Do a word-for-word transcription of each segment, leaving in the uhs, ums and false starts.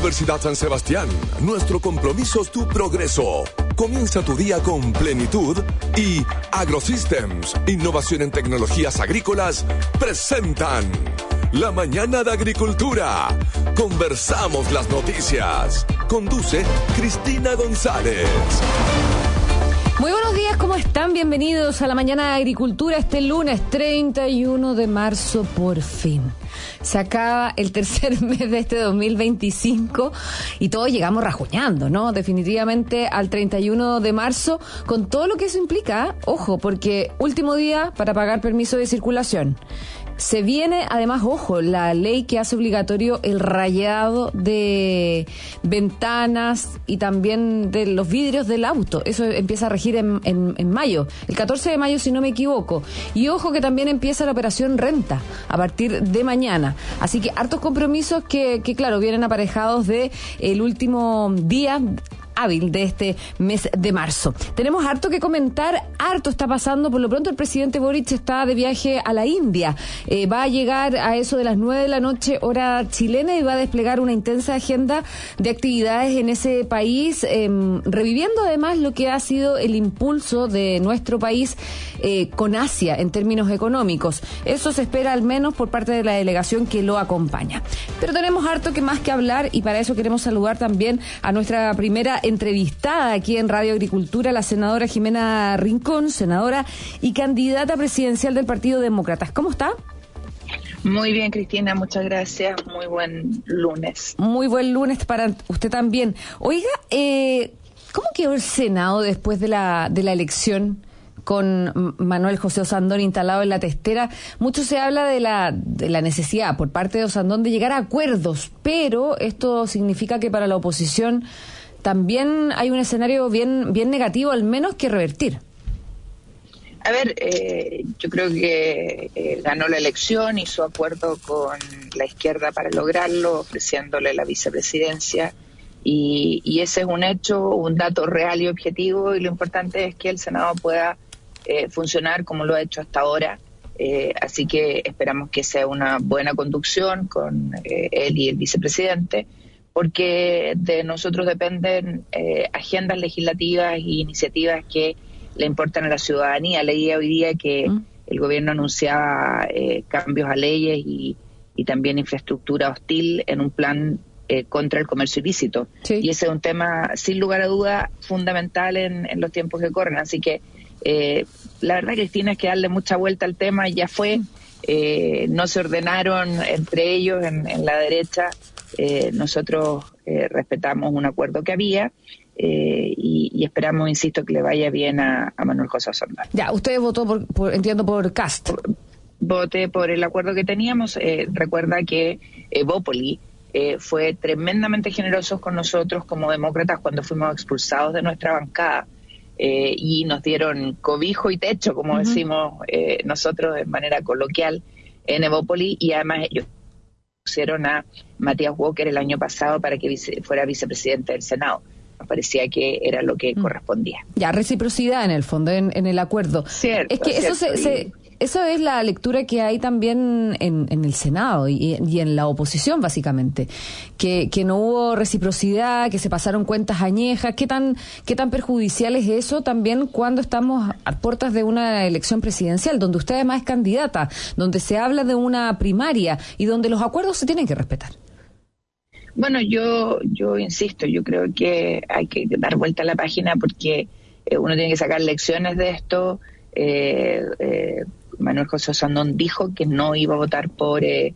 Universidad San Sebastián, nuestro compromiso es tu progreso. Comienza tu día con plenitud y AgroSystems, innovación en tecnologías agrícolas, presentan La Mañana de Agricultura. Conversamos las noticias. Conduce Cristina González. Muy buenos días, ¿cómo están? Bienvenidos a La Mañana de Agricultura este lunes treinta y uno de marzo, por fin. Se acaba el tercer mes de este dos mil veinticinco y todos llegamos rajuñando, ¿no? Definitivamente al treinta y uno de marzo, con todo lo que eso implica, ojo, porque último día para pagar permiso de circulación. Se viene, además, ojo, la ley que hace obligatorio el rayado de ventanas y también de los vidrios del auto. Eso empieza a regir en, en, en mayo, el catorce de mayo, si no me equivoco. Y ojo que también empieza la operación renta a partir de mañana. Así que hartos compromisos que, que claro, vienen aparejados de el último día hábil de este mes de marzo. Tenemos harto que comentar, harto está pasando. Por lo pronto el presidente Boric está de viaje a la India. Eh, va a llegar a eso de las nueve de la noche, hora chilena, y va a desplegar una intensa agenda de actividades en ese país, eh, reviviendo además lo que ha sido el impulso de nuestro país eh, con Asia en términos económicos. Eso se espera al menos por parte de la delegación que lo acompaña. Pero tenemos harto que más que hablar y para eso queremos saludar también a nuestra primera entrevistada aquí en Radio Agricultura, la senadora Jimena Rincón, senadora y candidata presidencial del Partido Demócratas. ¿Cómo está? Muy bien, Cristina, muchas gracias. Muy buen lunes. Muy buen lunes para usted también. Oiga, eh, ¿cómo quedó el Senado después de la, de la elección con Manuel José Osandón instalado en la testera? Mucho se habla de la, de la necesidad por parte de Osandón de llegar a acuerdos, pero esto significa que para la oposición también hay un escenario bien bien negativo, al menos que revertir. A ver, eh, yo creo que eh, ganó la elección, hizo acuerdo con la izquierda para lograrlo, ofreciéndole la vicepresidencia, y, y ese es un hecho, un dato real y objetivo, y lo importante es que el Senado pueda eh, funcionar como lo ha hecho hasta ahora. Eh, así que esperamos que sea una buena conducción con eh, él y el vicepresidente, porque de nosotros dependen eh, agendas legislativas e iniciativas que le importan a la ciudadanía. Leía hoy día que mm. el gobierno anunciaba eh, cambios a leyes y, y también infraestructura hostil en un plan eh, contra el comercio ilícito. Sí. Y ese es un tema, sin lugar a duda, fundamental en, en los tiempos que corren. Así que eh, la verdad, Cristina, es que darle mucha vuelta al tema ya fue. Eh, no se ordenaron entre ellos en, en la derecha. Eh, nosotros eh, respetamos un acuerdo que había eh, y, y esperamos, insisto, que le vaya bien a, a Manuel José Osandón. Ya, usted votó, por, por, entiendo, por Cast. Voté por el acuerdo que teníamos. Eh, recuerda que Evópoli eh, fue tremendamente generosos con nosotros como demócratas cuando fuimos expulsados de nuestra bancada eh, y nos dieron cobijo y techo, como uh-huh. decimos eh, nosotros de manera coloquial en Evópoli, y además ellos pusieron a Matías Walker el año pasado para que vice, fuera vicepresidente del Senado. Nos parecía que era lo que mm. correspondía. Ya, reciprocidad en el fondo, en, en el acuerdo. Cierto, es que cierto, eso se, se, eso es la lectura que hay también en, en el Senado y, y en la oposición, básicamente. Que, que no hubo reciprocidad, que se pasaron cuentas añejas. ¿Qué tan, qué tan perjudicial es eso también cuando estamos a puertas de una elección presidencial, donde usted además es candidata, donde se habla de una primaria y donde los acuerdos se tienen que respetar? Bueno, yo yo insisto, yo creo que hay que dar vuelta a la página porque eh, uno tiene que sacar lecciones de esto. Eh, eh, Manuel José Osandón dijo que no iba a votar por eh,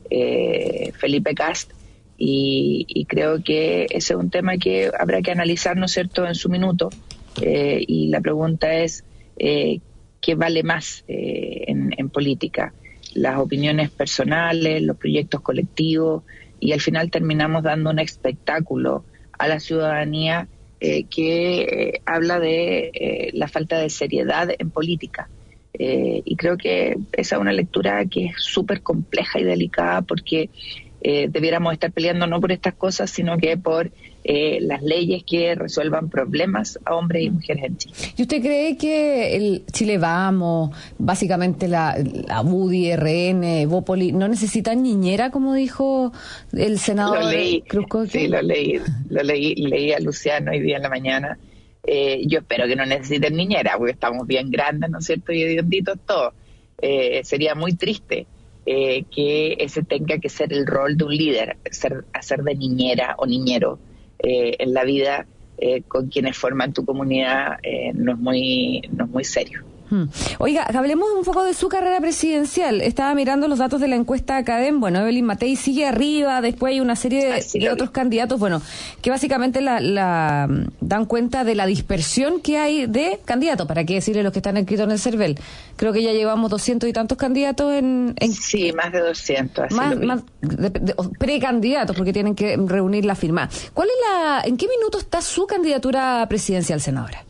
eh, Felipe Cast y, y creo que ese es un tema que habrá que analizar, ¿no es cierto?, en su minuto. Eh, y la pregunta es, eh, ¿qué vale más eh, en, en política? Las opiniones personales, los proyectos colectivos, y al final terminamos dando un espectáculo a la ciudadanía eh, que eh, habla de eh, la falta de seriedad en política. Eh, y creo que esa es una lectura que es súper compleja y delicada porque eh, debiéramos estar peleando no por estas cosas, sino que por eh, las leyes que resuelvan problemas a hombres y mujeres en Chile. ¿Y usted cree que el Chile Vamos, básicamente la, la U D I, R N, Bópoli, no necesitan niñera, como dijo el senador lo leí, Cruzcoque? Sí, lo leí, lo leí, leí a Luciano hoy día en la mañana. Eh, yo espero que no necesiten niñera, porque estamos bien grandes, ¿no es cierto?, y hedionditos todos. Eh, sería muy triste eh, que ese tenga que ser el rol de un líder, ser, hacer de niñera o niñero eh, en la vida eh, con quienes forman tu comunidad, eh, no es muy, no es muy serio. Oiga, hablemos un poco de su carrera presidencial. Estaba mirando los datos de la encuesta Academ. Bueno, Evelyn Matei sigue arriba, después hay una serie de, de otros candidatos, bueno, que básicamente la, la dan cuenta de la dispersión que hay de candidatos, para qué decirle los que están inscritos en el CERVEL. Creo que ya llevamos doscientos y tantos candidatos en... en sí, más de doscientos. Así más, más de, de, precandidatos, porque tienen que reunir la firma. ¿Cuál es la, en qué minuto está su candidatura presidencial, senadora?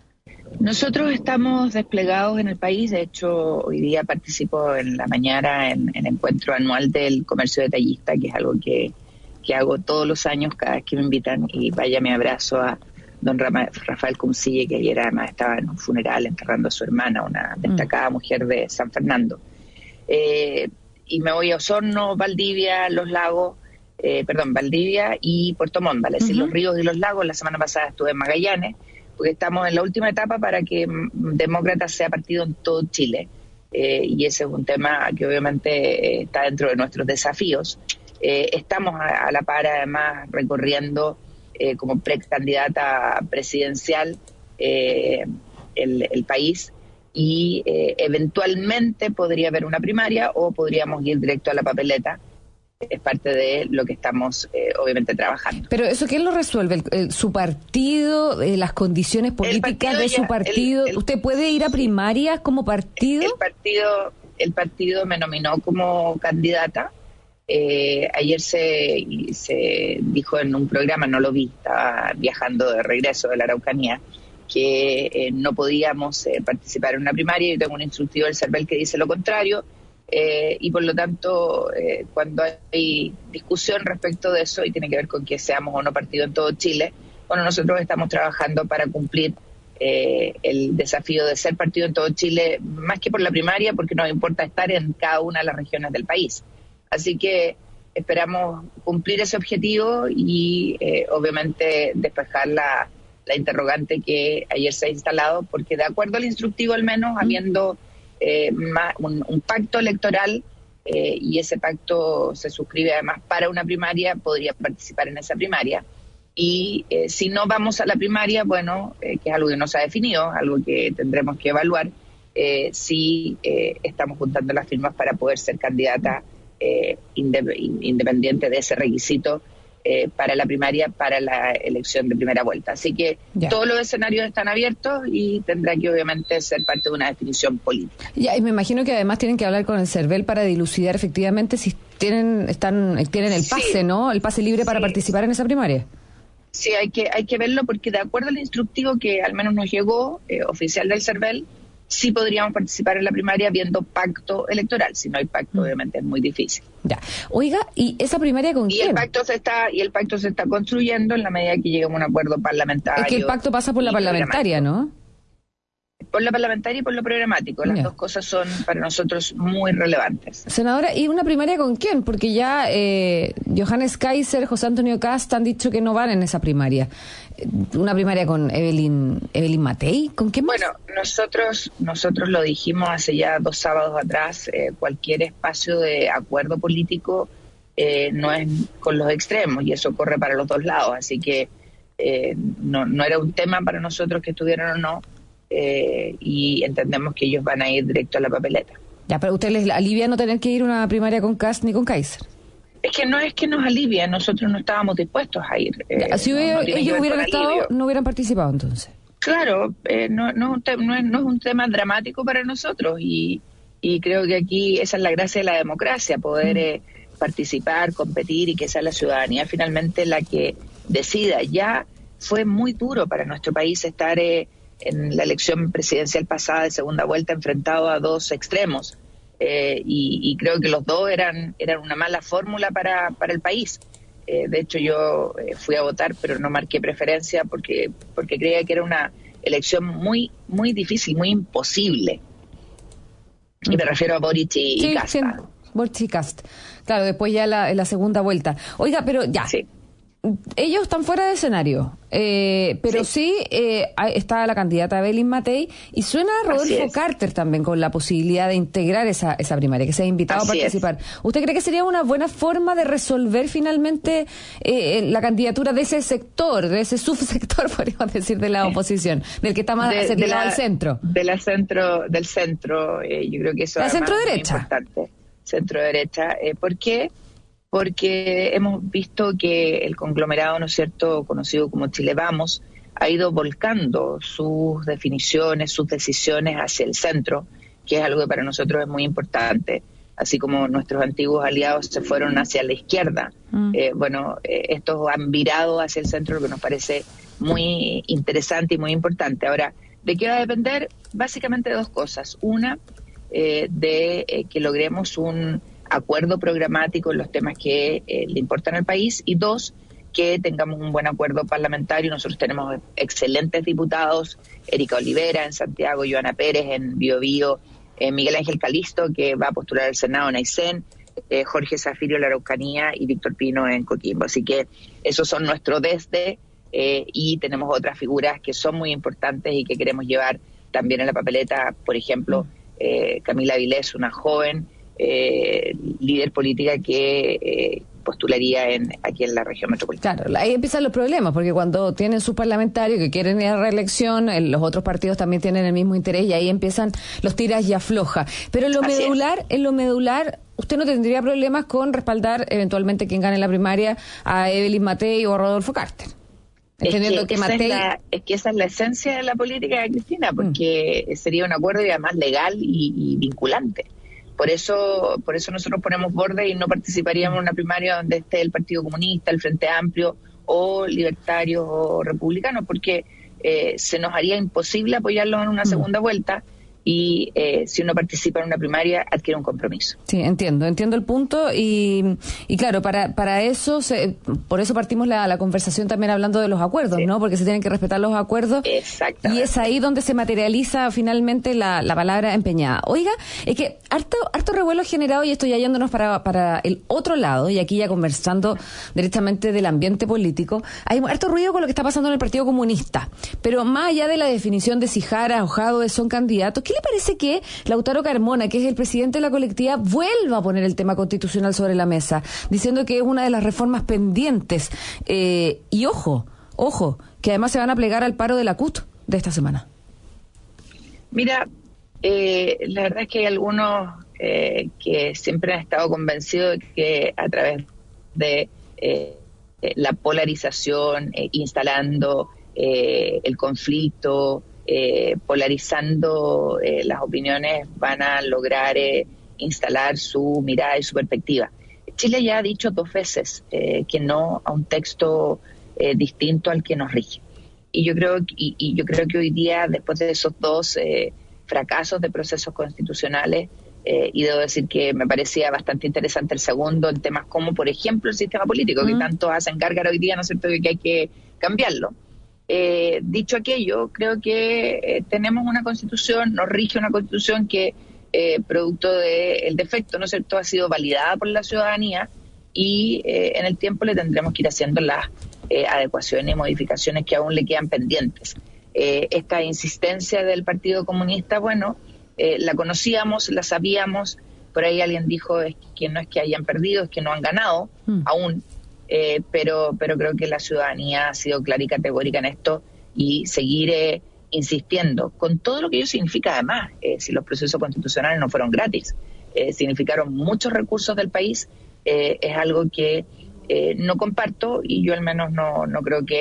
Nosotros estamos desplegados en el país. De hecho, hoy día participo en la mañana en el encuentro anual del comercio detallista, que es algo que, que hago todos los años cada vez que me invitan, y vaya mi abrazo a don Rafael Cumcille, que ayer además estaba en un funeral enterrando a su hermana, una destacada mm. mujer de San Fernando. Eh, y me voy a Osorno, Valdivia, Los Lagos, eh, perdón, Valdivia y Puerto Montt, vale, uh-huh. decir, los ríos y los lagos. La semana pasada estuve en Magallanes, porque estamos en la última etapa para que Demócratas sea partido en todo Chile. Eh, y ese es un tema que obviamente eh, está dentro de nuestros desafíos. Eh, estamos a, a la par, además, recorriendo eh, como precandidata presidencial eh, el, el país, y eh, eventualmente podría haber una primaria o podríamos ir directo a la papeleta. Es parte de lo que estamos eh, obviamente trabajando. Pero eso, ¿quién lo resuelve? ¿El, el, ¿Su partido? Eh, ¿Las condiciones políticas partido de ya, su partido? El, el, ¿Usted puede ir a primarias como partido? El partido, el partido me nominó como candidata. Eh, ayer se, se dijo en un programa, no lo vi, estaba viajando de regreso de la Araucanía, que eh, no podíamos eh, participar en una primaria. Yo tengo un instructivo del CERVEL que dice lo contrario. Eh, y por lo tanto, eh, cuando hay discusión respecto de eso, y tiene que ver con que seamos o no partido en todo Chile, bueno, nosotros estamos trabajando para cumplir eh, el desafío de ser partido en todo Chile, más que por la primaria, porque nos importa estar en cada una de las regiones del país. Así que esperamos cumplir ese objetivo y eh, obviamente despejar la, la interrogante que ayer se ha instalado, porque de acuerdo al instructivo, al menos, habiendo Eh, más, un, un pacto electoral eh, y ese pacto se suscribe además para una primaria, podría participar en esa primaria. Y eh, si no vamos a la primaria, bueno, eh, que es algo que no se ha definido, algo que tendremos que evaluar, eh, si eh, estamos juntando las firmas para poder ser candidata eh, inde- independiente de ese requisito Eh, para la primaria, para la elección de primera vuelta. Así que ya. Todos los escenarios están abiertos y tendrá que obviamente ser parte de una definición política. Ya, y me imagino que además tienen que hablar con el CERVEL para dilucidar efectivamente si tienen están tienen el pase, sí. ¿no? El pase libre para sí. participar en esa primaria. Sí, hay que hay que verlo, porque de acuerdo al instructivo que al menos nos llegó, eh, oficial del CERVEL, sí podríamos participar en la primaria viendo pacto electoral. Si no hay pacto, mm. obviamente es muy difícil. Ya. Oiga, ¿y esa primaria con y quién? El pacto se está, y el pacto se está construyendo en la medida que lleguemos a un acuerdo parlamentario. Es que el pacto pasa por la parlamentaria, ¿no? Por la parlamentaria y por lo programático. Las yeah. dos cosas son para nosotros muy relevantes. Senadora, ¿y una primaria con quién? Porque ya eh, Johannes Kaiser, José Antonio Cast han dicho que no van en esa primaria. ¿Una primaria con Evelyn, Evelyn Matei? ¿Con quién más? Bueno, nosotros, nosotros lo dijimos hace ya dos sábados atrás, eh, cualquier espacio de acuerdo político eh, no es con los extremos, y eso corre para los dos lados. Así que eh, no, no era un tema para nosotros que estuvieran o no. Eh, y entendemos que ellos van a ir directo a la papeleta. Ya, pero ¿usted les alivia no tener que ir a una primaria con Kast ni con Kaiser? Es que no es que nos alivia, nosotros no estábamos dispuestos a ir. Eh, ya, si no, hubiera, no ellos hubieran estado, alivio. No hubieran participado entonces. Claro, eh, no, no, no, es, no es un tema dramático para nosotros, y, y creo que aquí esa es la gracia de la democracia, poder mm. eh, participar, competir, y que sea la ciudadanía finalmente la que decida. Ya fue muy duro para nuestro país estar Eh, en la elección presidencial pasada de segunda vuelta enfrentado a dos extremos, eh, y, y creo que los dos eran, eran una mala fórmula para, para el país. Eh, de hecho, yo eh, fui a votar, pero no marqué preferencia porque, porque creía que era una elección muy, muy difícil, muy imposible. Y me refiero a Boric y, sí, y Cast. Sí, Boric y Cast. Claro, después ya la, la segunda vuelta. Oiga, pero ya. Sí. Ellos están fuera de escenario, eh, pero sí, sí eh, está la candidata Evelyn Matei y suena a Rodolfo Carter también con la posibilidad de integrar esa, esa primaria, que sea invitado Así a participar. Es. ¿Usted cree que sería una buena forma de resolver finalmente eh, la candidatura de ese sector, de ese subsector, podríamos decir, de la oposición, del que está más de, de la, al centro? De la centro del centro, eh, yo creo que eso es centro derecha. Muy importante. Centro derecha, eh, ¿por qué? Porque hemos visto que el conglomerado, ¿no es cierto?, conocido como Chile Vamos, ha ido volcando sus definiciones, sus decisiones hacia el centro, que es algo que para nosotros es muy importante, así como nuestros antiguos aliados se fueron hacia la izquierda. Mm. Eh, bueno, eh, estos han virado hacia el centro, lo que nos parece muy interesante y muy importante. Ahora, ¿de qué va a depender? Básicamente de dos cosas. Una, eh, de eh, que logremos un acuerdo programático en los temas que eh, le importan al país, y dos, que tengamos un buen acuerdo parlamentario. Nosotros tenemos excelentes diputados, Erika Olivera en Santiago, Joana Pérez en Biobío, eh, Miguel Ángel Calisto, que va a postular al Senado en Aysén, eh, Jorge Zafirio en la Araucanía y Víctor Pino en Coquimbo. Así que esos son nuestros desde, eh, y tenemos otras figuras que son muy importantes y que queremos llevar también en la papeleta. Por ejemplo, eh, Camila Vilés, una joven Eh, líder política que eh, postularía en aquí en la región metropolitana. Claro, ahí empiezan los problemas, porque cuando tienen sus parlamentarios que quieren ir a reelección, los otros partidos también tienen el mismo interés y ahí empiezan los tiras y afloja. Pero en lo Así medular, es. en lo medular, ¿usted no tendría problemas con respaldar eventualmente quien gane la primaria a Evelyn Matei o a Rodolfo Carter? Entendiendo es que, que Matei... es, la, es que esa es la esencia de la política de Cristina, porque mm. sería un acuerdo y además legal y, y vinculante. Por eso, por eso nosotros ponemos borde y no participaríamos en una primaria donde esté el Partido Comunista, el Frente Amplio o Libertarios o Republicanos, porque eh, se nos haría imposible apoyarlos en una segunda vuelta. Y eh, si uno participa en una primaria, adquiere un compromiso. Sí, entiendo, entiendo el punto y, y claro, para para eso, se, por eso partimos la, la conversación también hablando de los acuerdos, sí. ¿no? Porque se tienen que respetar los acuerdos. Exactamente. Y es ahí donde se materializa finalmente la, la palabra empeñada. Oiga, es que harto, harto revuelo generado, y esto ya yéndonos para, para el otro lado, y aquí ya conversando directamente del ambiente político, hay harto ruido con lo que está pasando en el Partido Comunista. Pero más allá de la definición de si Jara o Jadwe son candidatos, ¿qué le parece que Lautaro Carmona, que es el presidente de la colectiva, vuelva a poner el tema constitucional sobre la mesa, diciendo que es una de las reformas pendientes? Eh, y ojo, ojo, que además se van a plegar al paro de la C U T de esta semana. Mira, eh, la verdad es que hay algunos eh, que siempre han estado convencidos de que a través de eh, la polarización, eh, instalando eh, el conflicto, Eh, polarizando eh, las opiniones, van a lograr eh, instalar su mirada y su perspectiva. Chile ya ha dicho dos veces eh, que no a un texto eh, distinto al que nos rige. Y yo creo y, y yo creo que hoy día, después de esos dos eh, fracasos de procesos constitucionales, eh, y debo decir que me parecía bastante interesante el segundo en temas como, por ejemplo, el sistema político, uh-huh. que tanto hacen cargar hoy día, ¿no es cierto?, que hay que cambiarlo. Eh, dicho aquello, creo que eh, tenemos una constitución, nos rige una constitución que, eh, producto del de defecto, ¿no es cierto?, ha sido validada por la ciudadanía, y eh, en el tiempo le tendremos que ir haciendo las eh, adecuaciones y modificaciones que aún le quedan pendientes. Eh, esta insistencia del Partido Comunista, bueno, eh, la conocíamos, la sabíamos. Por ahí alguien dijo es que no es que hayan perdido, es que no han ganado mm. aún. Eh, pero pero creo que la ciudadanía ha sido clara y categórica en esto, y seguiré insistiendo con todo lo que ello significa. Además, eh, si los procesos constitucionales no fueron gratis, eh, significaron muchos recursos del país, eh, es algo que eh, no comparto, y yo al menos no no creo que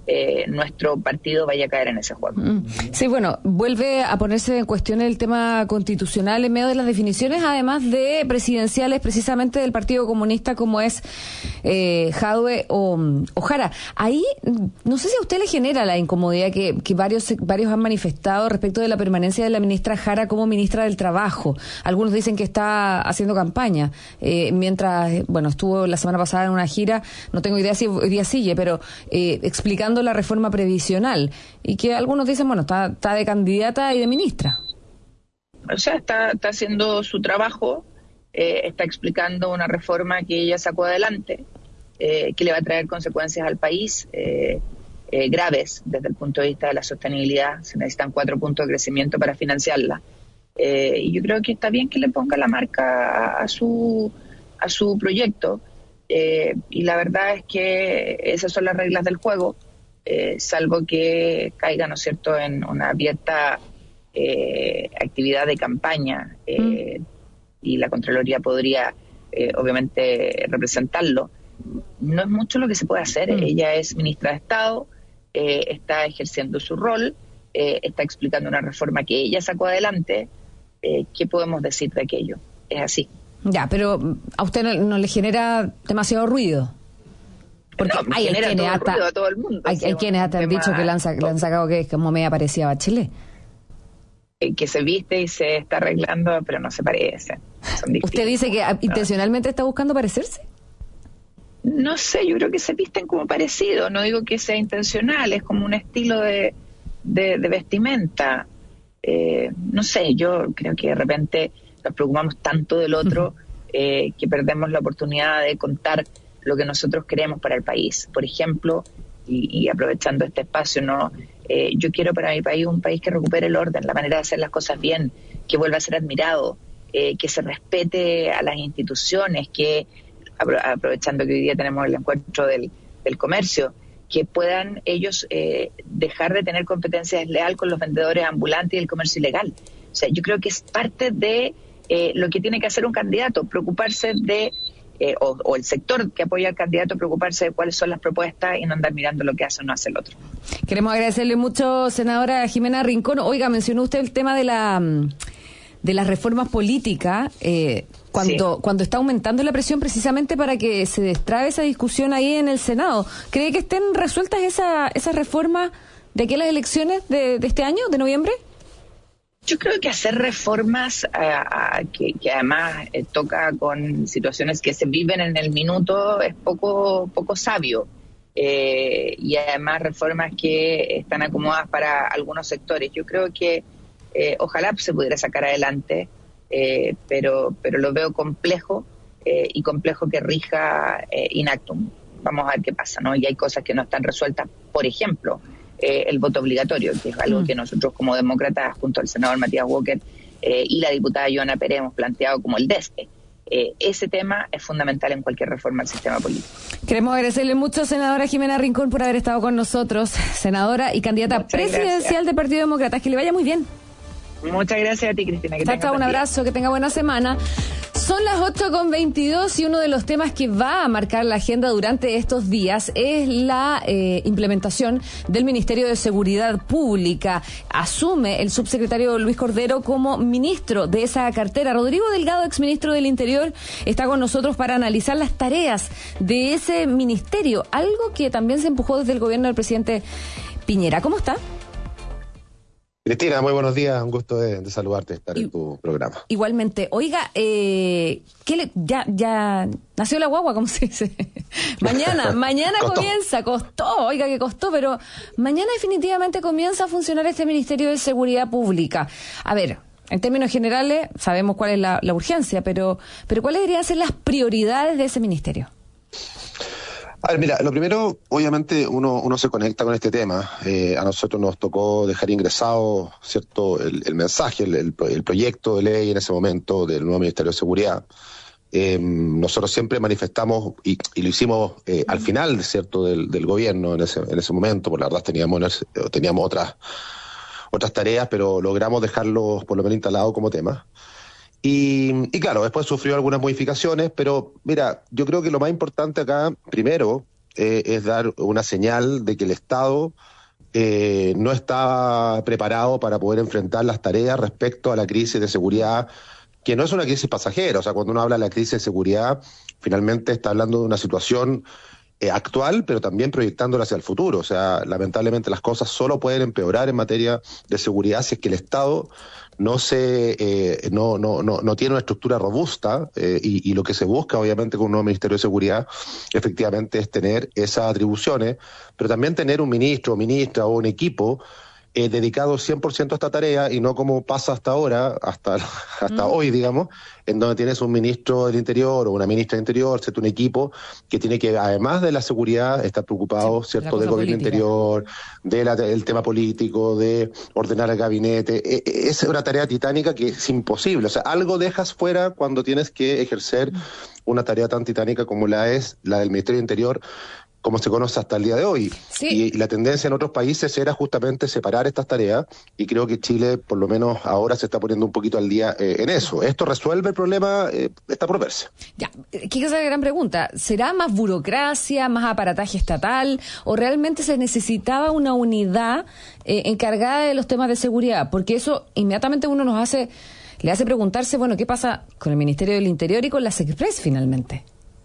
eh, nuestro partido vaya a caer en ese juego. Sí, bueno, vuelve a ponerse en cuestión el tema constitucional en medio de las definiciones, además de presidenciales precisamente del Partido Comunista, como es eh, Jadwe o, o Jara. Ahí, no sé si a usted le genera la incomodidad que, que varios, varios han manifestado respecto de la permanencia de la ministra Jara como ministra del Trabajo. Algunos dicen que está haciendo campaña, eh, mientras, bueno, estuvo la semana pasada en una gira, no tengo idea si hoy día sigue, pero eh, explicando la reforma previsional, y que algunos dicen, bueno, está, está de candidata y de ministra. O sea, está, está haciendo su trabajo, eh, está explicando una reforma que ella sacó adelante, eh, que le va a traer consecuencias al país eh, eh, graves desde el punto de vista de la sostenibilidad. Se necesitan cuatro puntos de crecimiento para financiarla. Eh, y yo creo que está bien que le ponga la marca a, a su a su proyecto. Eh, y la verdad es que esas son las reglas del juego. Eh, salvo que caiga, ¿no es cierto?, en una abierta eh, actividad de campaña eh, mm. y la Contraloría podría, eh, obviamente, representarlo. No es mucho lo que se puede hacer. Mm. Ella es ministra de Estado, eh, está ejerciendo su rol, eh, está explicando una reforma que ella sacó adelante. Eh, ¿Qué podemos decir de aquello? Es así. Ya, pero ¿a usted no, no le genera demasiado ruido? Porque no, hay, genera quienes todo hasta, ruido a todo el mundo. Hay, hay quienes hasta han dicho que le han, le han sacado que es como media parecida a Bachelet. Que se viste y se está arreglando, pero no se parece. ¿Usted dice que intencionalmente está buscando parecerse? No sé, yo creo que se visten como parecido. No digo que sea intencional, es como un estilo de, de, de vestimenta. Eh, no sé, yo creo que de repente nos preocupamos tanto del otro eh, que perdemos la oportunidad de contar lo que nosotros queremos para el país. Por ejemplo, y, y aprovechando este espacio, no eh, yo quiero para mi país un país que recupere el orden, la manera de hacer las cosas bien, que vuelva a ser admirado, eh, que se respete a las instituciones, que aprovechando que hoy día tenemos el encuentro del, del comercio, que puedan ellos eh, dejar de tener competencia desleal con los vendedores ambulantes y el comercio ilegal. O sea, yo creo que es parte de eh, lo que tiene que hacer un candidato, preocuparse de Eh, o, o el sector que apoya al candidato, preocuparse de cuáles son las propuestas y no andar mirando lo que hace o no hace el otro. Queremos agradecerle mucho, senadora Jimena Rincón. Oiga, mencionó usted el tema de la de las reformas políticas, eh, cuando, sí. cuando está aumentando la presión precisamente para que se destrabe esa discusión ahí en el Senado. ¿Cree que estén resueltas esa, esas reformas de aquí a las elecciones de, de este año, de noviembre? Yo creo que hacer reformas uh, uh, que, que además eh, toca con situaciones que se viven en el minuto es poco poco sabio. Eh, y además reformas que están acomodadas para algunos sectores. Yo creo que eh, ojalá se pudiera sacar adelante, eh, pero pero lo veo complejo eh, y complejo que rija eh, in actum. Vamos a ver qué pasa, ¿no? Y hay cosas que no están resueltas, por ejemplo, Eh, el voto obligatorio, que es algo mm. que nosotros como demócratas, junto al senador Matías Walker eh, y la diputada Joana Pérez, hemos planteado como el DESPE. Eh, ese tema es fundamental en cualquier reforma al sistema político. Queremos agradecerle mucho, senadora Jimena Rincón, por haber estado con nosotros, senadora y candidata Muchas presidencial gracias. del Partido Demócrata. Que le vaya muy bien. Muchas gracias a ti, Cristina. Que chao, chao, un abrazo, que tenga buena semana. Son las ocho con veintidós y uno de los temas que va a marcar la agenda durante estos días es la eh, implementación del Ministerio de Seguridad Pública. Asume el subsecretario Luis Cordero como ministro de esa cartera. Rodrigo Delgado, exministro del Interior, está con nosotros para analizar las tareas de ese ministerio, algo que también se empujó desde el gobierno del presidente Piñera. ¿Cómo está? Cristina, muy buenos días, un gusto de, de saludarte, estar y, en tu programa. Igualmente. Oiga, eh, ¿qué le, ya, ya nació la guagua, ¿cómo se dice? mañana, mañana costó. comienza, costó, oiga que costó, pero mañana definitivamente comienza a funcionar este Ministerio de Seguridad Pública. A ver, en términos generales sabemos cuál es la, la urgencia, pero, pero ¿cuáles deberían ser las prioridades de ese ministerio? A ver, mira, lo primero, obviamente uno uno se conecta con este tema. Eh, a nosotros nos tocó dejar ingresado, cierto, el, el mensaje, el, el, el proyecto de ley en ese momento del nuevo Ministerio de Seguridad. Eh, nosotros siempre manifestamos, y, y lo hicimos eh, al final, cierto, del, del gobierno en ese en ese momento, porque la verdad teníamos teníamos otras otras tareas, pero logramos dejarlos por lo menos instalados como tema. Y, y claro, después sufrió algunas modificaciones, pero mira, yo creo que lo más importante acá, primero, eh, es dar una señal de que el Estado eh, no está preparado para poder enfrentar las tareas respecto a la crisis de seguridad, que no es una crisis pasajera. O sea, cuando uno habla de la crisis de seguridad, finalmente está hablando de una situación eh, actual, pero también proyectándola hacia el futuro. O sea, lamentablemente las cosas solo pueden empeorar en materia de seguridad si es que el Estado no se eh, no, no, no, no tiene una estructura robusta, eh, y, y lo que se busca obviamente con un nuevo Ministerio de Seguridad efectivamente es tener esas atribuciones, pero también tener un ministro o ministra o un equipo eh, dedicado cien por ciento a esta tarea, y no como pasa hasta ahora, hasta, hasta mm. hoy, digamos, en donde tienes un ministro del Interior o una ministra del Interior, ¿cierto? Un equipo que tiene que, además de la seguridad, estar preocupado, sí, ¿cierto?, del gobierno política. Interior, de la, del tema político, de ordenar el gabinete. E, e, es una tarea titánica que es imposible. O sea, algo dejas fuera cuando tienes que ejercer una tarea tan titánica como la es la del Ministerio del Interior, como se conoce hasta el día de hoy. Sí. Y, y la tendencia en otros países era justamente separar estas tareas, y creo que Chile, por lo menos ahora, se está poniendo un poquito al día eh, en eso. ¿Esto resuelve el problema? Eh, está por verse. Ya, ¿qué es la gran pregunta? ¿Será más burocracia, más aparataje estatal, o realmente se necesitaba una unidad eh, encargada de los temas de seguridad? Porque eso inmediatamente uno nos hace, le hace preguntarse, bueno, ¿qué pasa con el Ministerio del Interior y con la SECPRES finalmente?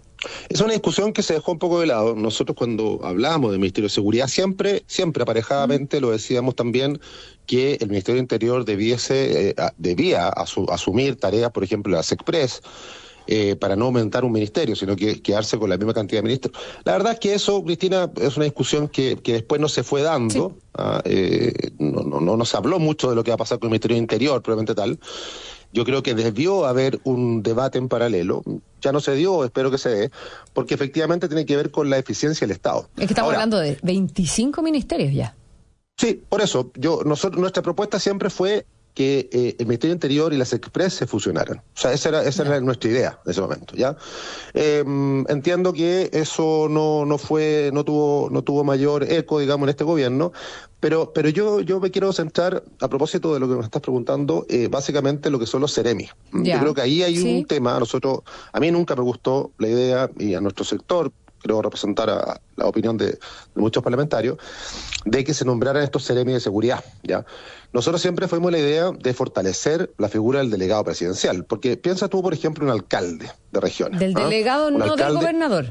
Es una discusión que se dejó un poco de lado. Nosotros, cuando hablábamos del Ministerio de Seguridad, siempre, siempre aparejadamente mm. lo decíamos también, que el Ministerio del Interior debiese, eh, debía asu- asumir tareas, por ejemplo, la SECPRES, eh, para no aumentar un ministerio, sino que quedarse con la misma cantidad de ministros. La verdad es que eso, Cristina, es una discusión que, que después no se fue dando. Sí. ¿ah? Eh, no, no, no, no se habló mucho de lo que va a pasar con el Ministerio del Interior, probablemente tal. Yo creo que debió haber un debate en paralelo. Ya no se dio, espero que se dé, porque efectivamente tiene que ver con la eficiencia del Estado. Es que estamos Ahora, hablando de veinticinco ministerios ya. Sí, por eso. yo nosotros Nuestra propuesta siempre fue que eh, el Ministerio Interior y la SECPRES se fusionaran. O sea, esa era, esa era nuestra idea en ese momento, ¿ya? Eh, entiendo que eso no, no fue, no tuvo, no tuvo mayor eco, digamos, en este gobierno, pero, pero yo, yo me quiero centrar, a propósito de lo que me estás preguntando, eh, básicamente lo que son los Ceremi. Yo creo que ahí hay ¿Sí? un tema. A nosotros, a mí nunca me gustó la idea, y a nuestro sector, creo representar a la opinión de, de muchos parlamentarios, de que se nombraran estos Ceremi de seguridad, ¿ya? Nosotros siempre fuimos la idea de fortalecer la figura del delegado presidencial, porque piensa tú, por ejemplo, un alcalde de regiones. Del ¿no? delegado, un no alcalde, del gobernador.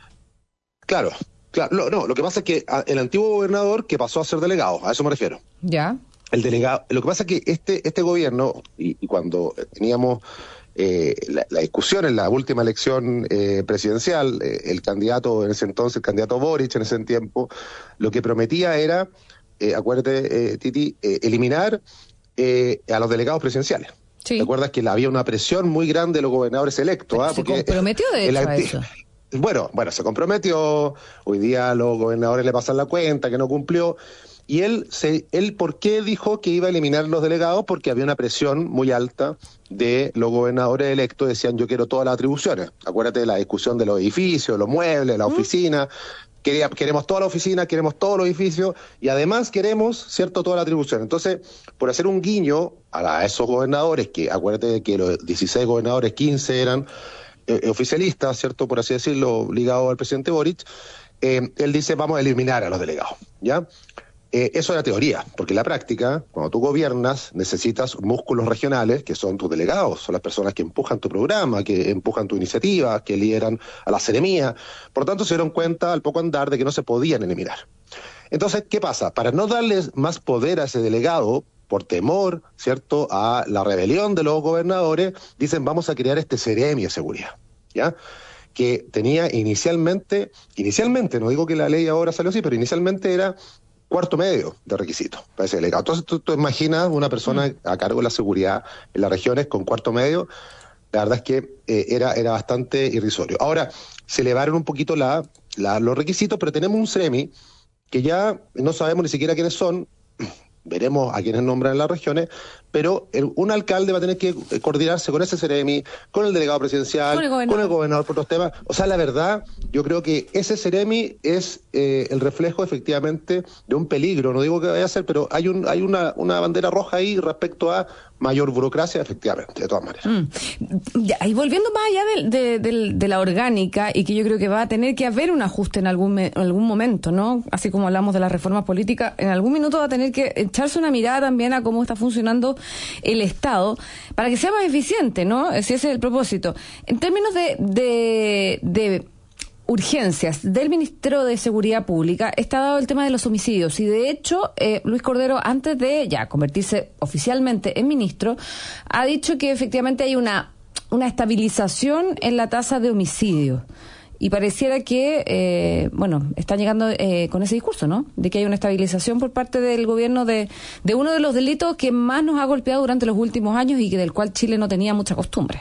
Claro, claro. No, no, lo que pasa es que el antiguo gobernador que pasó a ser delegado, a eso me refiero. Ya. El delegado, lo que pasa es que este, este gobierno, y, y cuando teníamos Eh, la, la discusión en la última elección eh, presidencial, eh, el candidato en ese entonces, el candidato Boric en ese tiempo, lo que prometía era, eh, acuérdate, eh, Titi, eh, eliminar eh, a los delegados presidenciales. Sí. ¿Te acuerdas que había una presión muy grande de los gobernadores electos? ¿ah? Se Porque comprometió de hecho a eso. Bueno, bueno, se comprometió, hoy día los gobernadores le pasan la cuenta, que no cumplió. Y él, se, él, ¿por qué dijo que iba a eliminar los delegados? Porque había una presión muy alta de los gobernadores electos, decían yo quiero todas las atribuciones. Acuérdate de la discusión de los edificios, los muebles, la ¿Mm? oficina. Quería, queremos toda la oficina, queremos todos los edificios y además queremos, ¿cierto?, toda la atribución. Entonces, por hacer un guiño a, a esos gobernadores, que acuérdate de que los dieciséis gobernadores, quince eran eh, oficialistas, ¿cierto?, por así decirlo, ligados al presidente Boric, eh, él dice vamos a eliminar a los delegados, ¿ya? Eh, eso es la teoría, porque en la práctica, cuando tú gobiernas, necesitas músculos regionales, que son tus delegados, son las personas que empujan tu programa, que empujan tu iniciativa, que lideran a la seremía. Por lo tanto, se dieron cuenta al poco andar de que no se podían eliminar. Entonces, ¿qué pasa? Para no darles más poder a ese delegado, por temor, ¿cierto?, a la rebelión de los gobernadores, dicen vamos a crear este Ceremi de seguridad, ¿ya?, que tenía inicialmente, inicialmente, no digo que la ley ahora salió así, pero inicialmente era cuarto medio de requisito para ese delegado. Entonces tú, tú imaginas una persona a cargo de la seguridad en las regiones con cuarto medio, la verdad es que eh, era, era bastante irrisorio. Ahora, se elevaron un poquito la, la, los requisitos, pero tenemos un Ceremi que ya no sabemos ni siquiera quiénes son, veremos a quiénes nombran en las regiones, pero el, un alcalde va a tener que coordinarse con ese Ceremi, con el delegado presidencial, con el gobernador, con el gobernador por otros temas. O sea, la verdad, yo creo que ese Ceremi es eh, el reflejo efectivamente de un peligro, no digo que vaya a ser, pero hay un hay una, una bandera roja ahí respecto a mayor burocracia, efectivamente, de todas maneras. Mm. Ya, y volviendo más allá de, de, de, de la orgánica, y que yo creo que va a tener que haber un ajuste en algún, en algún momento, ¿no? Así como hablamos de las reformas políticas, en algún minuto va a tener que echarse una mirada también a cómo está funcionando el Estado, para que sea más eficiente, ¿no? Si ese es el propósito. En términos de... de, de urgencias del Ministerio de Seguridad Pública está dado el tema de los homicidios, y de hecho eh, Luis Cordero, antes de ya convertirse oficialmente en ministro, ha dicho que efectivamente hay una una estabilización en la tasa de homicidios, y pareciera que eh, bueno, están llegando eh, con ese discurso, ¿no? De que hay una estabilización por parte del gobierno de, de uno de los delitos que más nos ha golpeado durante los últimos años y que del cual Chile no tenía mucha costumbre.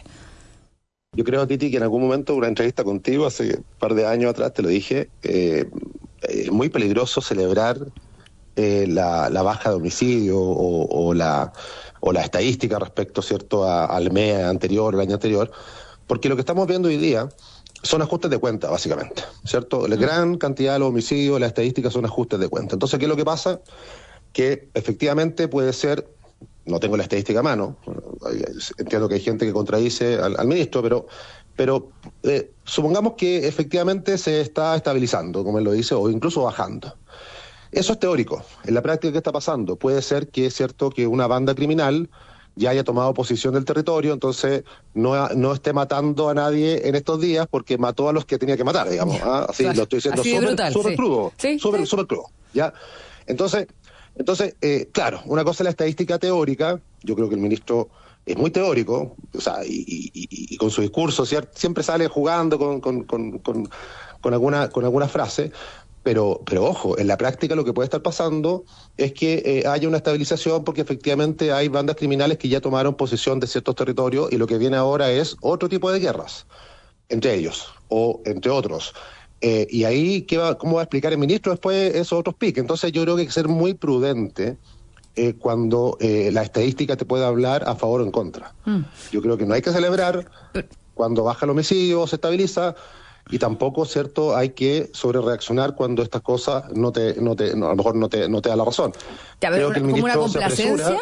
Yo creo, Titi, que en algún momento, una entrevista contigo, hace un par de años atrás, te lo dije, eh, es muy peligroso celebrar eh, la, la baja de homicidio o, o, la, o la estadística respecto, ¿cierto?, a, al mes anterior, el año anterior, porque lo que estamos viendo hoy día son ajustes de cuenta, básicamente, ¿cierto? La gran cantidad de los homicidios, las estadísticas son ajustes de cuenta. Entonces, ¿qué es lo que pasa? Que efectivamente puede ser... No tengo la estadística a mano, entiendo que hay gente que contradice al, al ministro, pero, pero eh, supongamos que efectivamente se está estabilizando, como él lo dice, o incluso bajando. Eso es teórico. En la práctica, ¿qué está pasando? Puede ser que es cierto que una banda criminal ya haya tomado posesión del territorio, entonces no, no esté matando a nadie en estos días porque mató a los que tenía que matar, digamos. ¿Ah? Así claro, lo estoy diciendo súper sí. crudo, ¿Sí? súper ¿Sí? súper crudo. ¿Ya? Entonces... Entonces, eh, claro, una cosa es la estadística teórica, yo creo que el ministro es muy teórico, o sea, y, y, y con su discurso siempre sale jugando con, con, con, con, con, alguna, con alguna frase, pero, pero ojo, en la práctica lo que puede estar pasando es que eh, haya una estabilización porque efectivamente hay bandas criminales que ya tomaron posesión de ciertos territorios y lo que viene ahora es otro tipo de guerras, entre ellos, o entre otros. Eh, y ahí, ¿qué va, ¿cómo va a explicar el ministro después esos otros piques? Entonces yo creo que hay que ser muy prudente eh, cuando eh, la estadística te puede hablar a favor o en contra. Mm. Yo creo que no hay que celebrar cuando baja el homicidio, se estabiliza, y tampoco, ¿cierto?, hay que sobrereaccionar cuando estas cosas no te, no te, no, a lo mejor no te, no te da la razón. Ya, creo que el ministro ¿como una complacencia?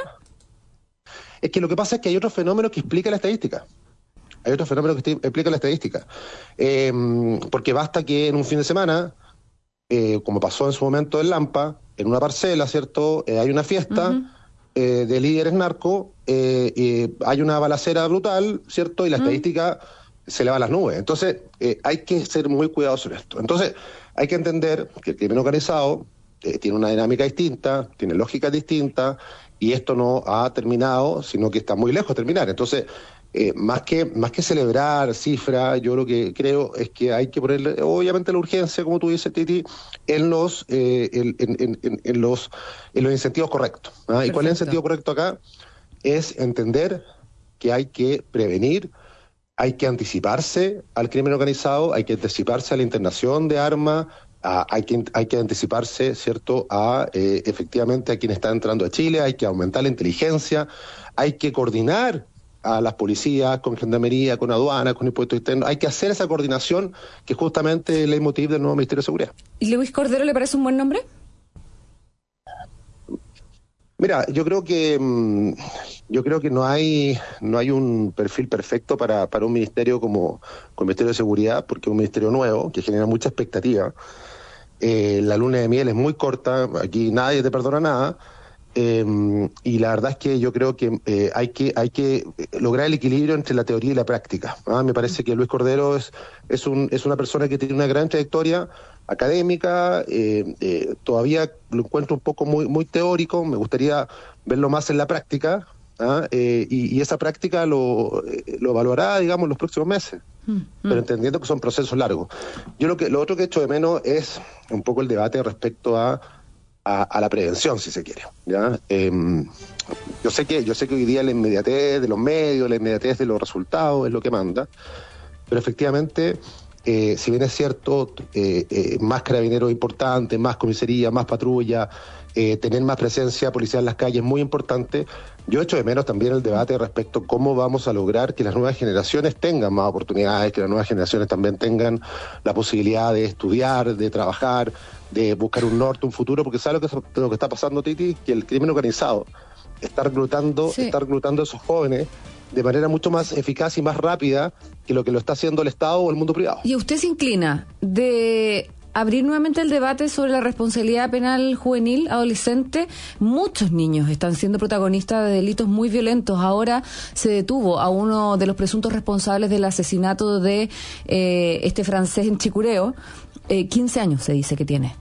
Es que lo que pasa es que hay otros fenómenos que explican la estadística. Hay otros fenómenos que explican la estadística. Eh, porque basta que en un fin de semana, eh, como pasó en su momento en Lampa, en una parcela, ¿cierto?, eh, hay una fiesta uh-huh. eh, de líderes narcos, eh, eh, hay una balacera brutal, ¿cierto?, y la uh-huh. estadística se le va a las nubes. Entonces, eh, hay que ser muy cuidadosos en esto. Entonces, hay que entender que el crimen organizado eh, tiene una dinámica distinta, tiene lógicas distintas, y esto no ha terminado, sino que está muy lejos de terminar. Entonces, Eh, más que más que celebrar cifras, yo lo que creo es que hay que ponerle, obviamente, la urgencia, como tú dices, Titi, en los eh, en, en, en, en los en los incentivos correctos. ¿Ah? ¿Y cuál es el sentido correcto acá? Es entender que hay que prevenir, hay que anticiparse al crimen organizado, hay que anticiparse a la internación de armas, a, hay que hay que anticiparse, ¿cierto?, a eh, efectivamente a quien está entrando a Chile, hay que aumentar la inteligencia, hay que coordinar a las policías, con gendarmería, con aduana, con impuestos internos. Hay que hacer esa coordinación que es justamente el leitmotiv del nuevo Ministerio de Seguridad. ¿Y Luis Cordero le parece un buen nombre? Mira, yo creo que yo creo que no hay no hay un perfil perfecto para, para un ministerio como, como el Ministerio de Seguridad, porque es un ministerio nuevo que genera mucha expectativa. Eh, la luna de miel es muy corta, aquí nadie te perdona nada. Eh, y la verdad es que yo creo que eh, hay que hay que lograr el equilibrio entre la teoría y la práctica. ¿Ah? Me parece que Luis Cordero es es un es una persona que tiene una gran trayectoria académica, eh, eh, todavía lo encuentro un poco muy muy teórico, me gustaría verlo más en la práctica, ¿ah? eh, y, y esa práctica lo, eh, lo evaluará, digamos, en los próximos meses, mm, pero mm. entendiendo que son procesos largos. Yo lo que lo otro que echo de menos es un poco el debate respecto a A, a la prevención, si se quiere, ¿ya? Eh, yo sé que yo sé que hoy día la inmediatez de los medios, la inmediatez de los resultados es lo que manda, pero efectivamente eh, si bien es cierto, eh, eh, más carabineros importantes, más comisaría, más patrulla, eh, tener más presencia policial en las calles es muy importante. Yo echo de menos también el debate respecto a cómo vamos a lograr que las nuevas generaciones tengan más oportunidades, que las nuevas generaciones también tengan la posibilidad de estudiar, de trabajar, de buscar un norte, un futuro, porque ¿sabes lo que, lo que está pasando, Titi? Que el crimen organizado está reclutando, sí. está reclutando a esos jóvenes de manera mucho más eficaz y más rápida que lo que lo está haciendo el Estado o el mundo privado. ¿Y usted se inclina de abrir nuevamente el debate sobre la responsabilidad penal juvenil, adolescente? Muchos niños están siendo protagonistas de delitos muy violentos. Ahora se detuvo a uno de los presuntos responsables del asesinato de eh, este francés en Chicureo. Eh, quince años se dice que tiene.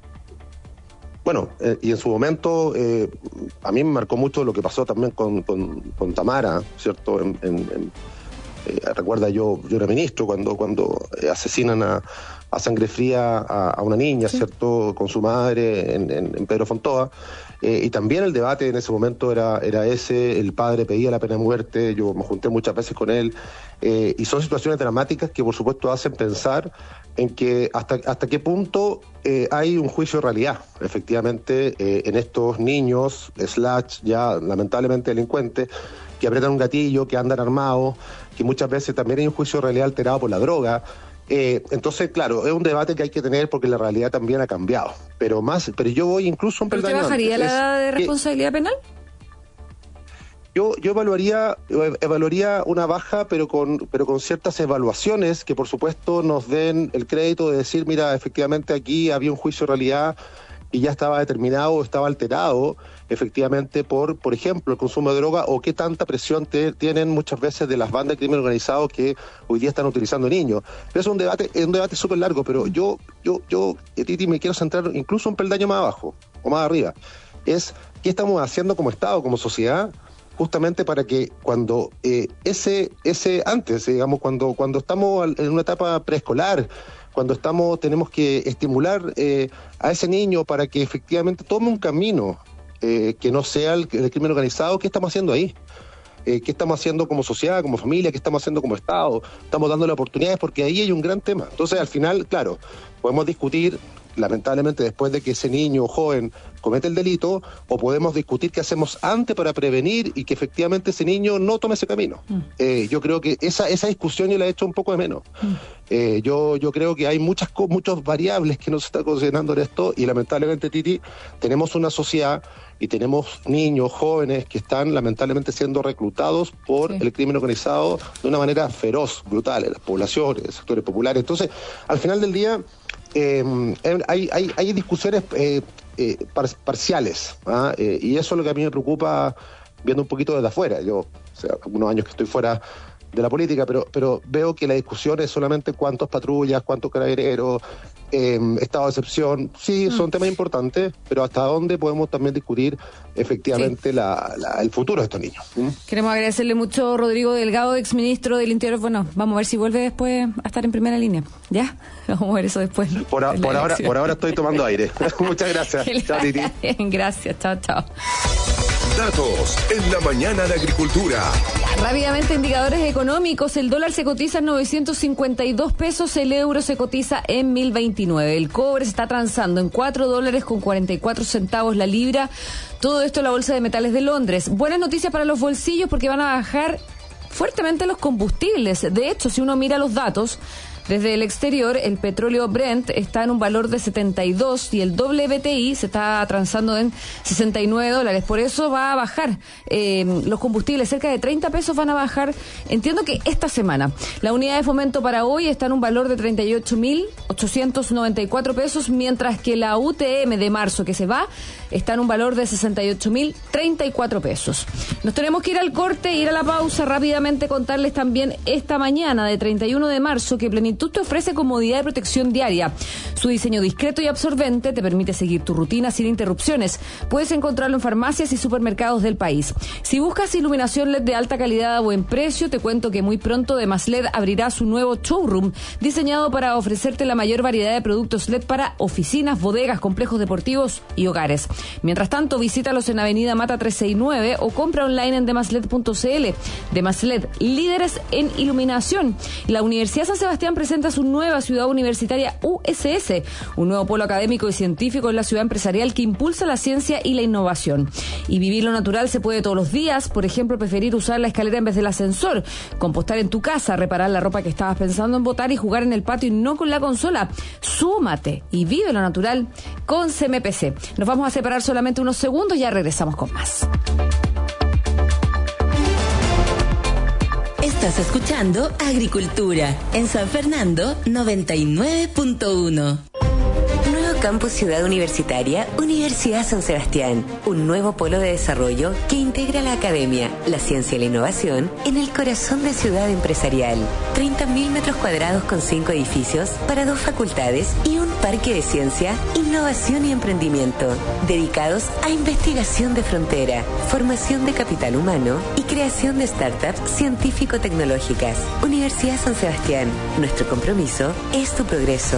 Bueno, eh, y en su momento eh, a mí me marcó mucho lo que pasó también con, con, con Tamara, ¿cierto? En, en, en, eh, recuerda, yo yo era ministro cuando cuando eh, asesinan a, a sangre fría a, a una niña, sí. ¿cierto? Con su madre en, en, en Pedro Fontoa. Eh, y también el debate en ese momento era, era ese, el padre pedía la pena de muerte, yo me junté muchas veces con él, eh, y son situaciones dramáticas que por supuesto hacen pensar en que hasta, hasta qué punto eh, hay un juicio de realidad, efectivamente, eh, en estos niños, slash, ya lamentablemente delincuentes, que apretan un gatillo, que andan armados, que muchas veces también hay un juicio de realidad alterado por la droga. Eh, entonces, claro, es un debate que hay que tener porque la realidad también ha cambiado. Pero más, pero yo voy incluso un peldaño antes. ¿Usted bajaría la edad de responsabilidad que, penal? Yo, yo evaluaría, evaluaría una baja, pero con, pero con ciertas evaluaciones que, por supuesto, nos den el crédito de decir, mira, efectivamente aquí había un juicio de realidad y ya estaba determinado o estaba alterado, efectivamente, por, por ejemplo, el consumo de droga o qué tanta presión te, tienen muchas veces de las bandas de crimen organizado que hoy día están utilizando niños. Pero es un debate, es un debate súper largo, pero yo, yo, yo, Titi, me quiero centrar incluso un peldaño más abajo o más arriba. Es qué estamos haciendo como Estado, como sociedad, justamente para que cuando eh, ese, ese antes, digamos, cuando, cuando estamos en una etapa preescolar, cuando estamos, tenemos que estimular eh, a ese niño para que efectivamente tome un camino eh, que no sea el, el crimen organizado. ¿Qué estamos haciendo ahí? Eh, ¿Qué estamos haciendo como sociedad, como familia? ¿Qué estamos haciendo como Estado? Estamos dándole oportunidades porque ahí hay un gran tema. Entonces, al final, claro, podemos discutir, lamentablemente, después de que ese niño o joven comete el delito, o podemos discutir qué hacemos antes para prevenir y que efectivamente ese niño no tome ese camino. Mm. Eh, yo creo que esa esa discusión yo la he hecho un poco de menos. Mm. Eh, yo yo creo que hay muchas muchas variables que no se están considerando en esto y lamentablemente, Titi, tenemos una sociedad y tenemos niños, jóvenes que están lamentablemente siendo reclutados por sí. el crimen organizado de una manera feroz, brutal, en las poblaciones, en sectores populares. Entonces, al final del día, Eh, hay, hay, hay discusiones eh, eh, par, parciales, ¿ah? eh, y eso es lo que a mí me preocupa viendo un poquito desde afuera. Yo, o sea, unos años que estoy fuera de la política, pero, pero veo que la discusión es solamente cuántos patrullas, cuántos carabineros, eh, estado de excepción. Sí, son mm. temas importantes, pero hasta dónde podemos también discutir efectivamente sí. la, la, el futuro de estos niños. ¿Mm? Queremos agradecerle mucho a Rodrigo Delgado, exministro del Interior. Bueno, vamos a ver si vuelve después a estar en primera línea. ¿Ya? Vamos a ver eso después. Por, a, por, ahora, por ahora estoy tomando aire. Muchas gracias. Chao, Titi. Gracias, chao, chao. Datos en la mañana de Agricultura. Rápidamente, indicadores económicos. El dólar se cotiza en novecientos cincuenta y dos pesos, el euro se cotiza en mil veintinueve. El cobre se está transando en cuatro dólares con cuarenta y cuatro centavos la libra. Todo esto en la Bolsa de Metales de Londres. Buenas noticias para los bolsillos porque van a bajar fuertemente los combustibles. De hecho, si uno mira los datos, desde el exterior, el petróleo Brent está en un valor de setenta y dos y el W T I se está transando en sesenta y nueve dólares. Por eso va a bajar eh, los combustibles, cerca de treinta pesos van a bajar, entiendo que esta semana. La unidad de fomento para hoy está en un valor de treinta y ocho mil ochocientos noventa y cuatro pesos, mientras que la U T M de marzo que se va está en un valor de sesenta y ocho mil treinta y cuatro pesos. Nos tenemos que ir al corte, ir a la pausa, rápidamente contarles también esta mañana de treinta y uno de marzo que Plenitud te ofrece comodidad de protección diaria. Su diseño discreto y absorbente te permite seguir tu rutina sin interrupciones. Puedes encontrarlo en farmacias y supermercados del país. Si buscas iluminación L E D de alta calidad a buen precio, te cuento que muy pronto Demasled abrirá su nuevo showroom, diseñado para ofrecerte la mayor variedad de productos L E D para oficinas, bodegas, complejos deportivos y hogares. Mientras tanto, visítalos en Avenida Mata trescientos sesenta y nueve o compra online en demasled punto c l. Demasled, líderes en iluminación. La Universidad San Sebastián presenta su nueva ciudad universitaria U S S, un nuevo polo académico y científico en la ciudad empresarial que impulsa la ciencia y la innovación. Y vivir lo natural se puede todos los días, por ejemplo, preferir usar la escalera en vez del ascensor, compostar en tu casa, reparar la ropa que estabas pensando en botar y jugar en el patio y no con la consola. Súmate y vive lo natural con C M P C. Nos vamos a separar solamente unos segundos, ya regresamos con más. Estás escuchando Agricultura en San Fernando noventa y nueve punto uno. Nuevo Campus Ciudad Universitaria, Universidad San Sebastián. Un nuevo polo de desarrollo que integra la academia, la ciencia y la innovación en el corazón de ciudad empresarial. treinta mil metros cuadrados con cinco edificios para dos facultades y un parque de ciencia, innovación y emprendimiento, dedicados a investigación de frontera, formación de capital humano y creación de startups científico-tecnológicas. Universidad San Sebastián. Nuestro compromiso es tu progreso.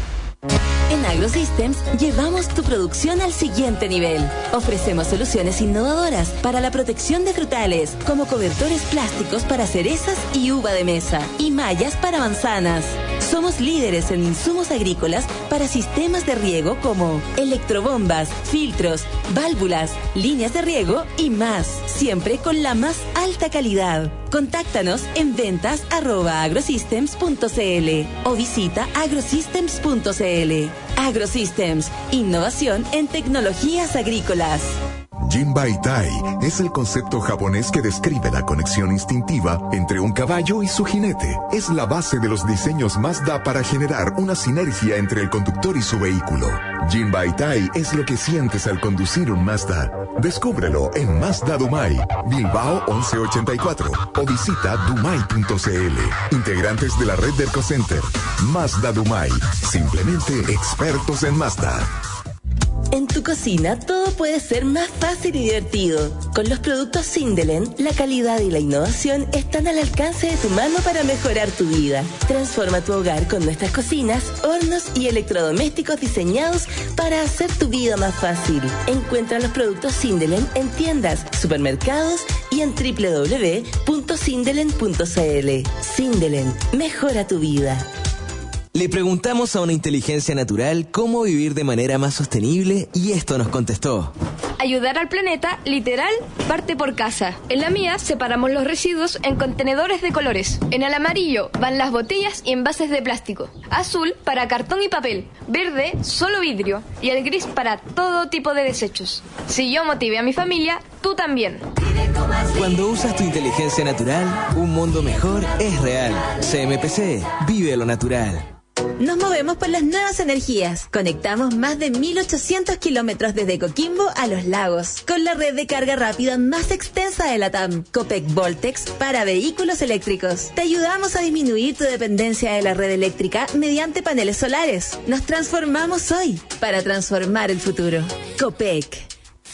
En AgroSystems llevamos tu producción al siguiente nivel. Ofrecemos soluciones innovadoras para la protección de frutales, como cobertores plásticos para cerezas y uva de mesa, y mallas para manzanas. Somos líderes en insumos agrícolas para sistemas de riego como electrobombas, filtros, válvulas, líneas de riego y más, siempre con la más alta calidad. Contáctanos en ventas arroba agrosystems punto cl o visita agrosystems punto cl. AgroSystems, innovación en tecnologías agrícolas. Jinbaitai es el concepto japonés que describe la conexión instintiva entre un caballo y su jinete. Es la base de los diseños Mazda para generar una sinergia entre el conductor y su vehículo. Jinbaitai es lo que sientes al conducir un Mazda. Descúbrelo en Mazda Dumai, Bilbao once ochenta y cuatro o visita dumai punto cl. Integrantes de la red del Ecocenter. Mazda Dumai, simplemente expertos en Mazda. En tu cocina todo puede ser más fácil y divertido. Con los productos Sindelen, la calidad y la innovación están al alcance de tu mano para mejorar tu vida. Transforma tu hogar con nuestras cocinas, hornos y electrodomésticos diseñados para hacer tu vida más fácil. Encuentra los productos Sindelen en tiendas, supermercados y en doble u doble u doble u punto sindelen punto cl. Sindelen, mejora tu vida. Le preguntamos a una inteligencia natural cómo vivir de manera más sostenible y esto nos contestó. Ayudar al planeta, literal, parte por casa. En la mía separamos los residuos en contenedores de colores. En el amarillo van las botellas y envases de plástico. Azul para cartón y papel. Verde, solo vidrio. Y el gris para todo tipo de desechos. Si yo motivé a mi familia, tú también. Cuando usas tu inteligencia natural, un mundo mejor es real. C M P C, vive lo natural. Nos movemos por las nuevas energías. Conectamos más de mil ochocientos kilómetros desde Coquimbo a Los Lagos, con la red de carga rápida más extensa de Latam, Copec Voltex, para vehículos eléctricos. Te ayudamos a disminuir tu dependencia de la red eléctrica mediante paneles solares. Nos transformamos hoy para transformar el futuro. Copec.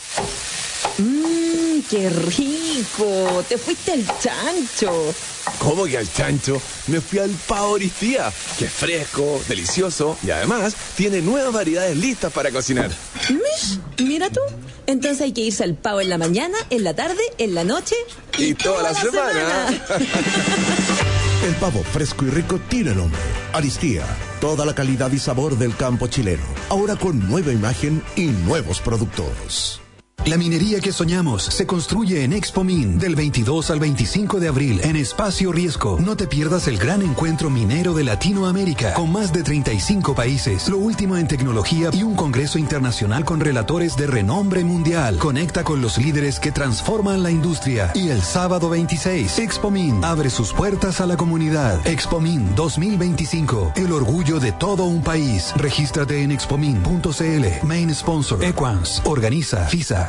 Mmm, qué rico. Te fuiste al chancho. ¿Cómo que al chancho? Me fui al Pavo Oristía, que es fresco, delicioso y además tiene nuevas variedades listas para cocinar. Mish, mira tú. Entonces hay que irse al Pavo en la mañana, en la tarde, en la noche y, y toda, toda la, la semana. semana. El pavo fresco y rico tiene nombre. Aristía. Toda la calidad y sabor del campo chileno. Ahora con nueva imagen y nuevos productos. La minería que soñamos se construye en Expomin del veintidós al veinticinco de abril en Espacio Riesgo. No te pierdas el gran encuentro minero de Latinoamérica con más de treinta y cinco países, lo último en tecnología y un congreso internacional con relatores de renombre mundial. Conecta con los líderes que transforman la industria. Y el sábado veintiséis, Expomin abre sus puertas a la comunidad. Expomin dos mil veinticinco, el orgullo de todo un país. Regístrate en expomin punto cl. Main sponsor, Equans. Organiza FISA.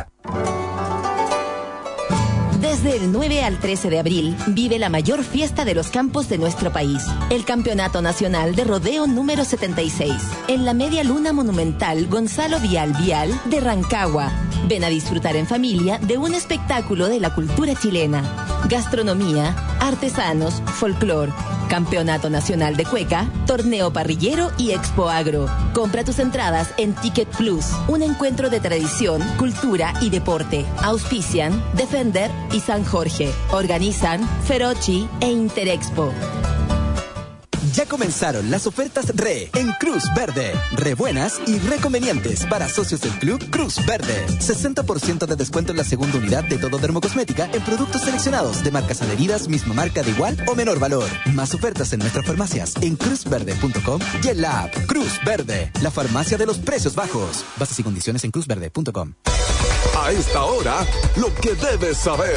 Desde el nueve al trece de abril, vive la mayor fiesta de los campos de nuestro país, el Campeonato Nacional de Rodeo número setenta y seis, en la Media Luna Monumental Gonzalo Vial Vial de Rancagua. Ven a disfrutar en familia de un espectáculo de la cultura chilena, gastronomía, artesanos, folclor, Campeonato Nacional de Cueca, Torneo Parrillero y Expo Agro. Compra tus entradas en Ticket Plus, un encuentro de tradición, cultura y deporte. Auspician Defender y San Jorge. Organizan Ferochi e Interexpo. Ya comenzaron las ofertas RE en Cruz Verde. Re buenas y reconvenientes para socios del Club Cruz Verde. sesenta por ciento de descuento en la segunda unidad de todo dermocosmética en productos seleccionados de marcas adheridas, misma marca de igual o menor valor. Más ofertas en nuestras farmacias en cruz verde punto com y en la app Cruz Verde, la farmacia de los precios bajos. Bases y condiciones en cruz verde punto com. A esta hora, lo que debes saber.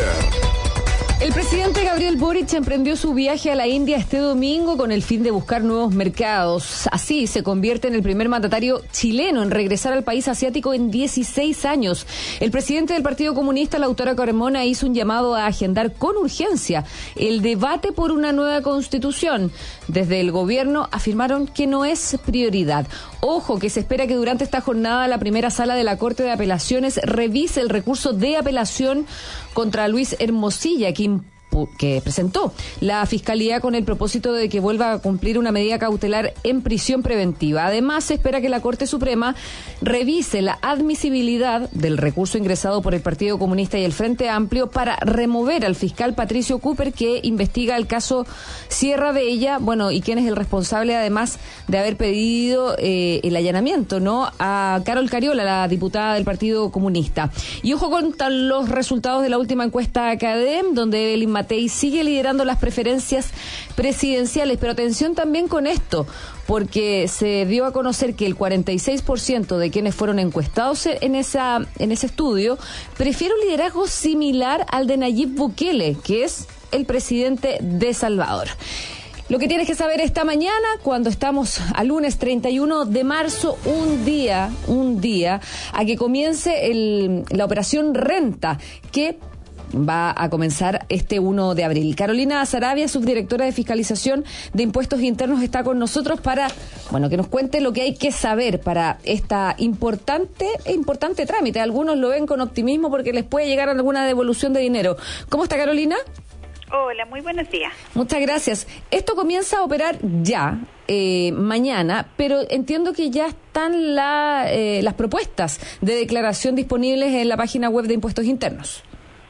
El presidente Gabriel Boric emprendió su viaje a la India este domingo con el fin de buscar nuevos mercados. Así se convierte en el primer mandatario chileno en regresar al país asiático en dieciséis años. El presidente del Partido Comunista, Lautaro Carmona, hizo un llamado a agendar con urgencia el debate por una nueva constitución. Desde el gobierno afirmaron que no es prioridad. Ojo, que se espera que durante esta jornada la primera sala de la Corte de Apelaciones revise el recurso de apelación contra Luis Hermosilla, que que presentó la Fiscalía con el propósito de que vuelva a cumplir una medida cautelar en prisión preventiva. Además, se espera que la Corte Suprema revise la admisibilidad del recurso ingresado por el Partido Comunista y el Frente Amplio para remover al fiscal Patricio Cooper, que investiga el caso Sierra de Ella, bueno, y quien es el responsable además de haber pedido eh, el allanamiento, ¿no?, a Carol Cariola, la diputada del Partido Comunista. Y ojo con los resultados de la última encuesta CADEM, donde el Matei sigue liderando las preferencias presidenciales, pero atención también con esto, porque se dio a conocer que el cuarenta y seis por ciento de quienes fueron encuestados en esa en ese estudio prefiere un liderazgo similar al de Nayib Bukele, que es el presidente de Salvador. Lo que tienes que saber esta mañana, cuando estamos a lunes treinta y uno de marzo, un día, un día, a que comience el, la operación Renta, que va a comenzar este uno de abril. Carolina Saravia, subdirectora de Fiscalización de Impuestos Internos, está con nosotros para, bueno, que nos cuente lo que hay que saber para esta importante e importante trámite. Algunos lo ven con optimismo porque les puede llegar alguna devolución de dinero. ¿Cómo está, Carolina? Hola, muy buenos días. Muchas gracias. Esto comienza a operar ya, eh, mañana, pero entiendo que ya están la, eh, las propuestas de declaración disponibles en la página web de Impuestos Internos.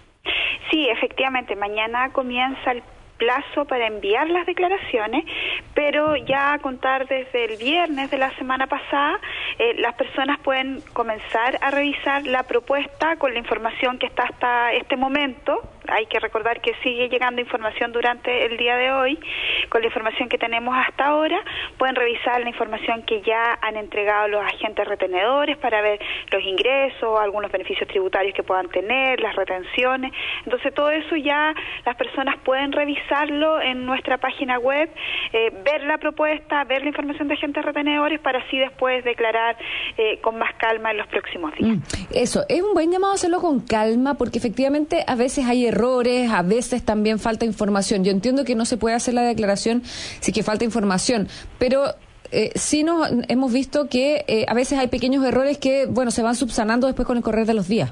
Sí, efectivamente, mañana comienza el plazo para enviar las declaraciones, pero ya a contar desde el viernes de la semana pasada, eh, las personas pueden comenzar a revisar la propuesta con la información que está hasta este momento. Hay que recordar que sigue llegando información durante el día de hoy. Con la información que tenemos hasta ahora, pueden revisar la información que ya han entregado los agentes retenedores para ver los ingresos, algunos beneficios tributarios que puedan tener, las retenciones. Entonces, todo eso ya las personas pueden revisarlo en nuestra página web, eh, ver la propuesta, ver la información de agentes retenedores para así después declarar eh, con más calma en los próximos días. Mm, eso, es un buen llamado a hacerlo con calma, porque efectivamente a veces hay errores, a veces también falta información. Yo entiendo que no se puede hacer la declaración si que falta información, pero eh, sí nos hemos visto que eh, a veces hay pequeños errores que, bueno, se van subsanando después con el correr de los días.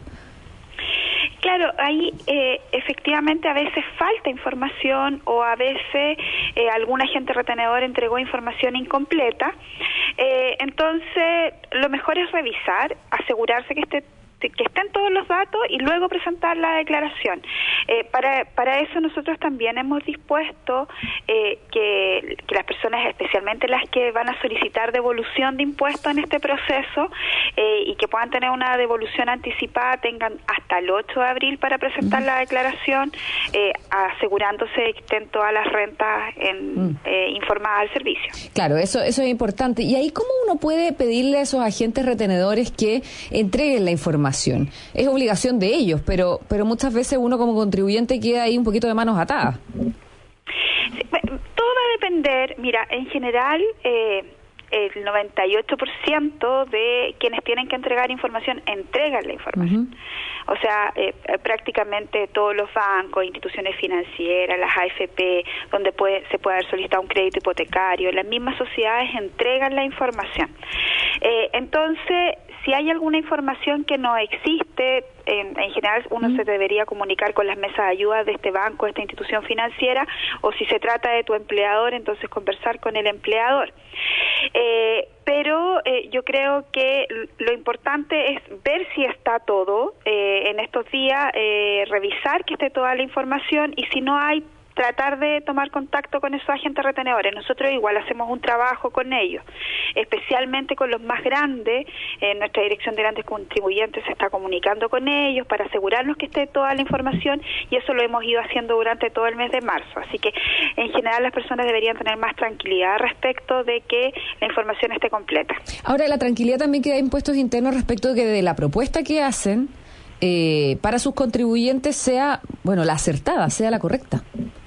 Claro, ahí eh, efectivamente a veces falta información o a veces eh, algún agente retenedor entregó información incompleta. Eh, entonces, lo mejor es revisar, asegurarse que esté que estén todos los datos y luego presentar la declaración. Eh, para para eso nosotros también hemos dispuesto eh, que, que las personas, especialmente las que van a solicitar devolución de impuestos en este proceso eh, y que puedan tener una devolución anticipada, tengan hasta el ocho de abril para presentar uh-huh. la declaración, eh, asegurándose de que estén todas las rentas en, uh-huh. eh, informadas al servicio. Claro, eso eso es importante. ¿Y ahí cómo uno puede pedirle a esos agentes retenedores que entreguen la información? Es obligación de ellos, pero pero muchas veces uno como contribuyente queda ahí un poquito de manos atadas. Sí, todo va a depender, mira, en general eh, el noventa y ocho por ciento de quienes tienen que entregar información entregan la información. Uh-huh. O sea, eh, prácticamente todos los bancos, instituciones financieras, las A F P, donde puede, se puede haber solicitado un crédito hipotecario, las mismas sociedades entregan la información. Eh, entonces, si hay alguna información que no existe, en, en general uno mm. se debería comunicar con las mesas de ayuda de este banco, de esta institución financiera, o si se trata de tu empleador, entonces conversar con el empleador. Eh, pero eh, yo creo que lo importante es ver si está todo eh, en estos días, eh, revisar que esté toda la información, y si no hay tratar de tomar contacto con esos agentes retenedores. Nosotros igual hacemos un trabajo con ellos, especialmente con los más grandes. Eh, nuestra dirección de grandes contribuyentes se está comunicando con ellos para asegurarnos que esté toda la información, y eso lo hemos ido haciendo durante todo el mes de marzo. Así que en general las personas deberían tener más tranquilidad respecto de que la información esté completa. Ahora, la tranquilidad también que da Impuestos Internos respecto de que de la propuesta que hacen eh, para sus contribuyentes sea, bueno, la acertada, sea la correcta.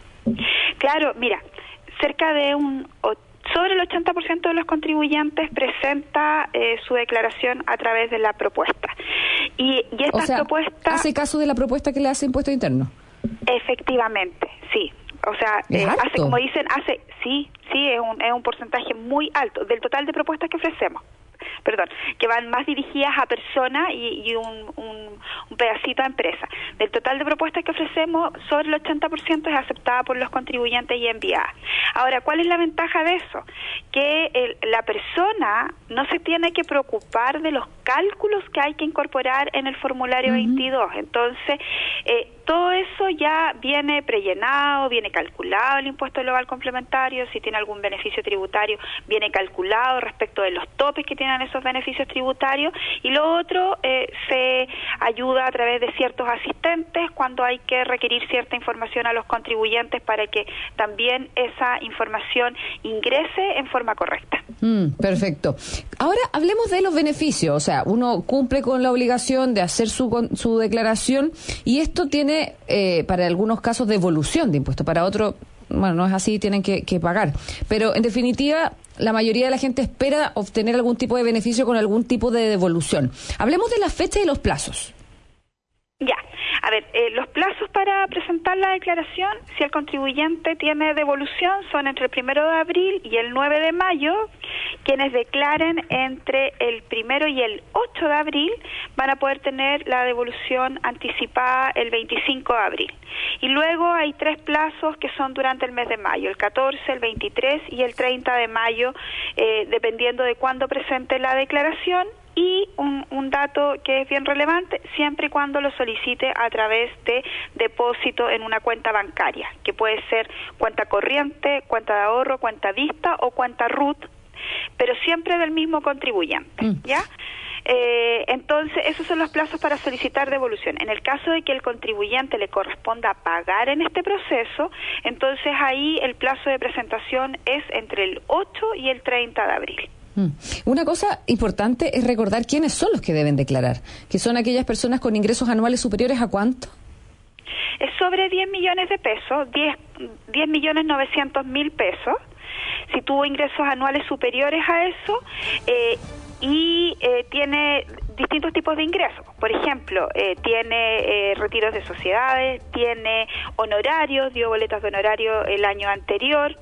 Claro, mira, cerca de un sobre el ochenta por ciento de los contribuyentes presenta eh, su declaración a través de la propuesta. Y, y esta o sea, propuesta ¿hace caso de la propuesta que le hace Impuestos Internos? Efectivamente, sí. O sea, eh, hace, como dicen, hace, sí, sí, es un, es un porcentaje muy alto del total de propuestas que ofrecemos. Perdón, que van más dirigidas a personas y, y un, un, un pedacito a empresas. Del total de propuestas que ofrecemos, sobre el ochenta por ciento es aceptada por los contribuyentes y enviada. Ahora, ¿cuál es la ventaja de eso? Que el, la persona no se tiene que preocupar de los cálculos que hay que incorporar en el formulario uh-huh. veintidós. Entonces, eh, todo eso ya viene prellenado, viene calculado el impuesto global complementario, si tiene algún beneficio tributario, viene calculado respecto de los topes que tienen esos beneficios tributarios, y lo otro eh, se ayuda a través de ciertos asistentes cuando hay que requerir cierta información a los contribuyentes para que también esa información ingrese en forma correcta. Mm, perfecto. Ahora hablemos de los beneficios, o sea, uno cumple con la obligación de hacer su, su declaración, y esto tiene eh, para algunos casos devolución de impuestos, para otros, bueno, no es así, tienen que, que pagar. Pero en definitiva, la mayoría de la gente espera obtener algún tipo de beneficio con algún tipo de devolución. Hablemos de la fecha y los plazos. Ya, a ver, eh, los plazos para presentar la declaración, si el contribuyente tiene devolución, son entre el primero de abril y el nueve de mayo. Quienes declaren entre el primero y el ocho de abril van a poder tener la devolución anticipada el veinticinco de abril. Y luego hay tres plazos que son durante el mes de mayo, el catorce, el veintitrés y el treinta de mayo, eh, dependiendo de cuándo presente la declaración. Y un, un dato que es bien relevante, siempre y cuando lo solicite a través de depósito en una cuenta bancaria, que puede ser cuenta corriente, cuenta de ahorro, cuenta vista o cuenta R U T, pero siempre del mismo contribuyente, mm. ¿ya? Eh, entonces, esos son los plazos para solicitar devolución. En el caso de que el contribuyente le corresponda pagar en este proceso, entonces ahí el plazo de presentación es entre el ocho y el treinta de abril. Una cosa importante es recordar quiénes son los que deben declarar, que son aquellas personas con ingresos anuales superiores ¿a cuánto? Es sobre diez millones de pesos, diez millones novecientos mil pesos. Si tuvo ingresos anuales superiores a eso, eh, y eh, tiene distintos tipos de ingresos. Por ejemplo, eh, tiene eh, retiros de sociedades, tiene honorarios, dio boletas de honorario el año anterior,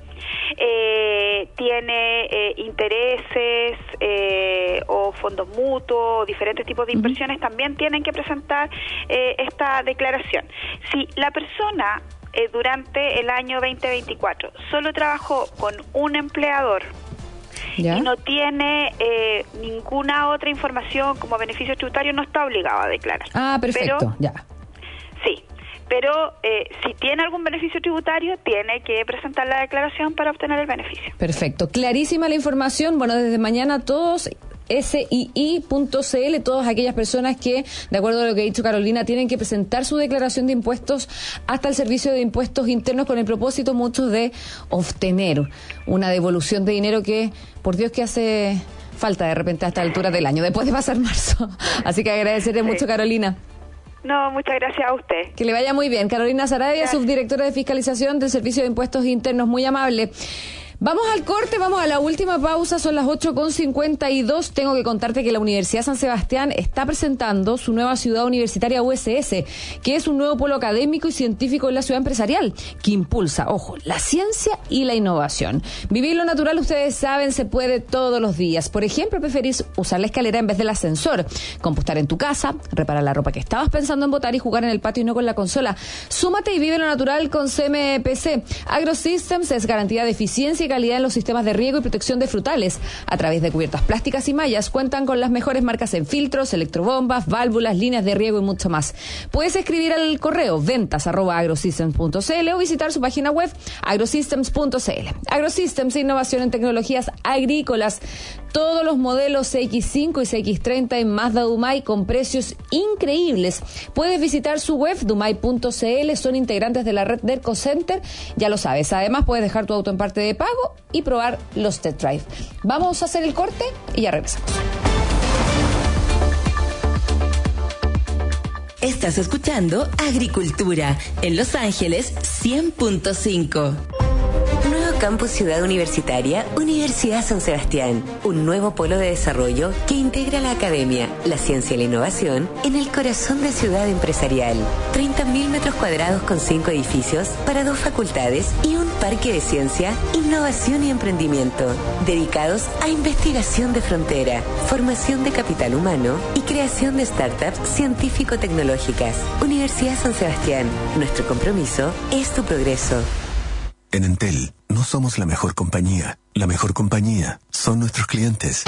eh, tiene eh, intereses eh, o fondos mutuos, diferentes tipos de inversiones, uh-huh. también tienen que presentar eh, esta declaración. Si la persona eh, durante el año veinte veinticuatro solo trabajó con un empleador, ¿ya? Y no tiene eh, ninguna otra información como beneficio tributario, no está obligado a declarar. Ah, perfecto, pero, ya. Sí, pero eh, si tiene algún beneficio tributario, tiene que presentar la declaración para obtener el beneficio. Perfecto, clarísima la información. Bueno, desde mañana todos... S I I punto C L, todas aquellas personas que, de acuerdo a lo que ha dicho Carolina, tienen que presentar su declaración de impuestos hasta el Servicio de Impuestos Internos con el propósito muchos de obtener una devolución de dinero que, por Dios, que hace falta de repente a esta altura del año, después de pasar marzo. Así que agradecerle sí. mucho, Carolina. No, muchas gracias a usted. Que le vaya muy bien. Carolina Saravia, subdirectora de Fiscalización del Servicio de Impuestos Internos, muy amable. Vamos al corte, vamos a la última pausa, son las ocho con cincuenta y dos. Tengo que contarte que la Universidad San Sebastián está presentando su nueva ciudad universitaria U S S, que es un nuevo polo académico y científico en la ciudad empresarial, que impulsa, ojo, la ciencia y la innovación. Vivir lo natural, ustedes saben, se puede todos los días. Por ejemplo, preferís usar la escalera en vez del ascensor, compostar en tu casa, reparar la ropa que estabas pensando en botar y jugar en el patio y no con la consola. Súmate y vive lo natural con C M P C. AgroSystems es garantía de eficiencia y calidad en los sistemas de riego y protección de frutales. A través de cubiertas plásticas y mallas cuentan con las mejores marcas en filtros, electrobombas, válvulas, líneas de riego y mucho más. Puedes escribir al correo ventas arroba agrosystems punto c l o visitar su página web agrosystems punto c l. Agrosystems, innovación en tecnologías agrícolas. Todos los modelos C X cinco y C X treinta en Mazda Dumay con precios increíbles. Puedes visitar su web dumay punto c l, son integrantes de la red Derco Center, ya lo sabes. Además puedes dejar tu auto en parte de pago y probar los test drive. Vamos a hacer el corte y ya regresamos. Estás escuchando Agricultura en Los Ángeles cien punto cinco. Nuevo Campus Ciudad Universitaria, Universidad San Sebastián. Un nuevo polo de desarrollo que integra la academia, la ciencia y la innovación en el corazón de ciudad empresarial. treinta mil metros cuadrados con cinco edificios para dos facultades y un parque de ciencia, innovación y emprendimiento, dedicados a investigación de frontera, formación de capital humano y creación de startups científico-tecnológicas. Universidad San Sebastián. Nuestro compromiso es tu progreso. En Entel, no somos la mejor compañía. La mejor compañía son nuestros clientes.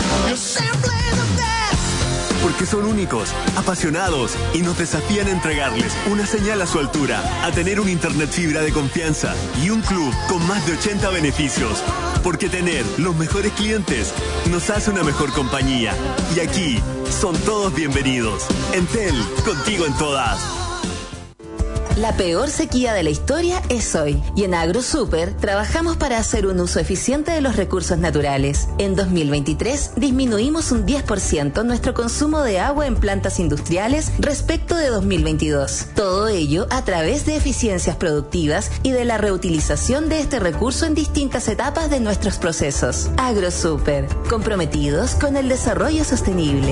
Porque son únicos, apasionados y nos desafían a entregarles una señal a su altura, a tener un internet fibra de confianza y un club con más de ochenta beneficios. Porque tener los mejores clientes nos hace una mejor compañía. Y aquí son todos bienvenidos. Entel, contigo en todas. La peor sequía de la historia es hoy, y en AgroSuper trabajamos para hacer un uso eficiente de los recursos naturales. En dos mil veintitrés disminuimos un diez por ciento nuestro consumo de agua en plantas industriales respecto de dos mil veintidós. Todo ello a través de eficiencias productivas y de la reutilización de este recurso en distintas etapas de nuestros procesos. AgroSuper, comprometidos con el desarrollo sostenible.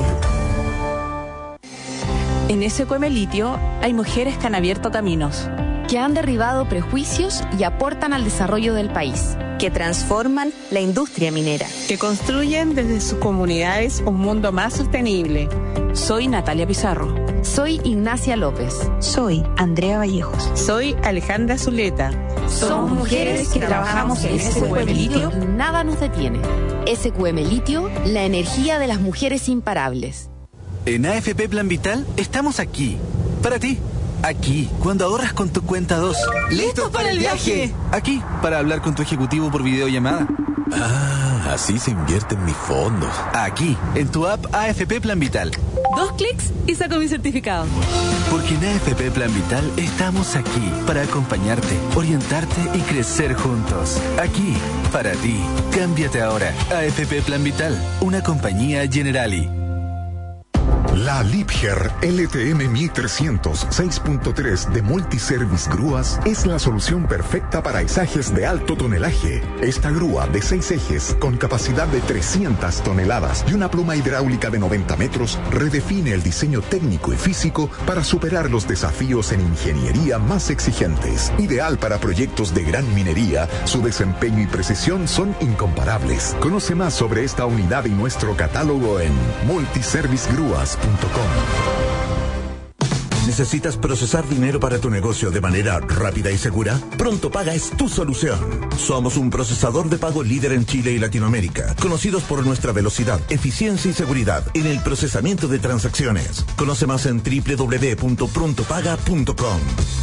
En S Q M Litio hay mujeres que han abierto caminos, que han derribado prejuicios y aportan al desarrollo del país, que transforman la industria minera, que construyen desde sus comunidades un mundo más sostenible. Soy Natalia Pizarro. Soy Ignacia López. Soy Andrea Vallejos. Soy Alejandra Zuleta. Somos mujeres que trabajamos en S Q M Litio y nada nos detiene. S Q M Litio, la energía de las mujeres imparables. En A F P Plan Vital estamos aquí, para ti. Aquí, cuando ahorras con tu cuenta dos. ¡Listos para el viaje! Aquí, para hablar con tu ejecutivo por videollamada. Ah, así se invierten mis fondos. Aquí, en tu app A F P Plan Vital. Dos clics y saco mi certificado. Porque en A F P Plan Vital estamos aquí para acompañarte, orientarte y crecer juntos. Aquí, para ti. Cámbiate ahora. A F P Plan Vital, una compañía Generali. La Liebherr L T M mil trescientos seis punto tres de Multiservice Grúas es la solución perfecta para izajes de alto tonelaje. Esta grúa de seis ejes con capacidad de trescientas toneladas y una pluma hidráulica de noventa metros redefine el diseño técnico y físico para superar los desafíos en ingeniería más exigentes. Ideal para proyectos de gran minería, su desempeño y precisión son incomparables. Conoce más sobre esta unidad y nuestro catálogo en multiservice grúas punto com. ¿Necesitas procesar dinero para tu negocio de manera rápida y segura? Pronto Paga es tu solución. Somos un procesador de pago líder en Chile y Latinoamérica, conocidos por nuestra velocidad, eficiencia y seguridad en el procesamiento de transacciones. Conoce más en doble u doble u doble u punto pronto paga punto com.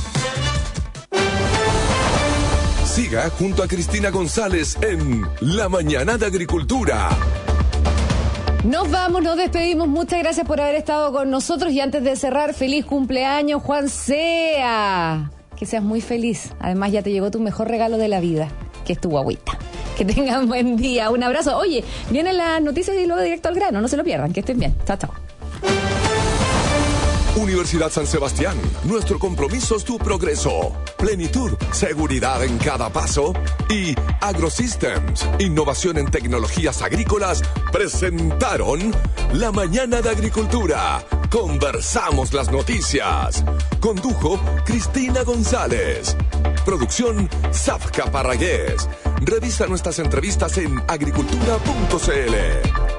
Siga junto a Cristina González en La Mañana de Agricultura. Nos vamos, nos despedimos. Muchas gracias por haber estado con nosotros. Y antes de cerrar, feliz cumpleaños, Juan Sea. Que seas muy feliz. Además, ya te llegó tu mejor regalo de la vida, que es tu guagüita. Que tengan buen día. Un abrazo. Oye, vienen las noticias y luego directo al grano. No se lo pierdan. Que estén bien. Chao, chao. Universidad San Sebastián, nuestro compromiso es tu progreso. Plenitud, seguridad en cada paso. Y AgroSystems, innovación en tecnologías agrícolas, presentaron La Mañana de Agricultura. Conversamos las noticias. Condujo Cristina González. Producción Zafka Parragués. Revisa nuestras entrevistas en agricultura punto c l.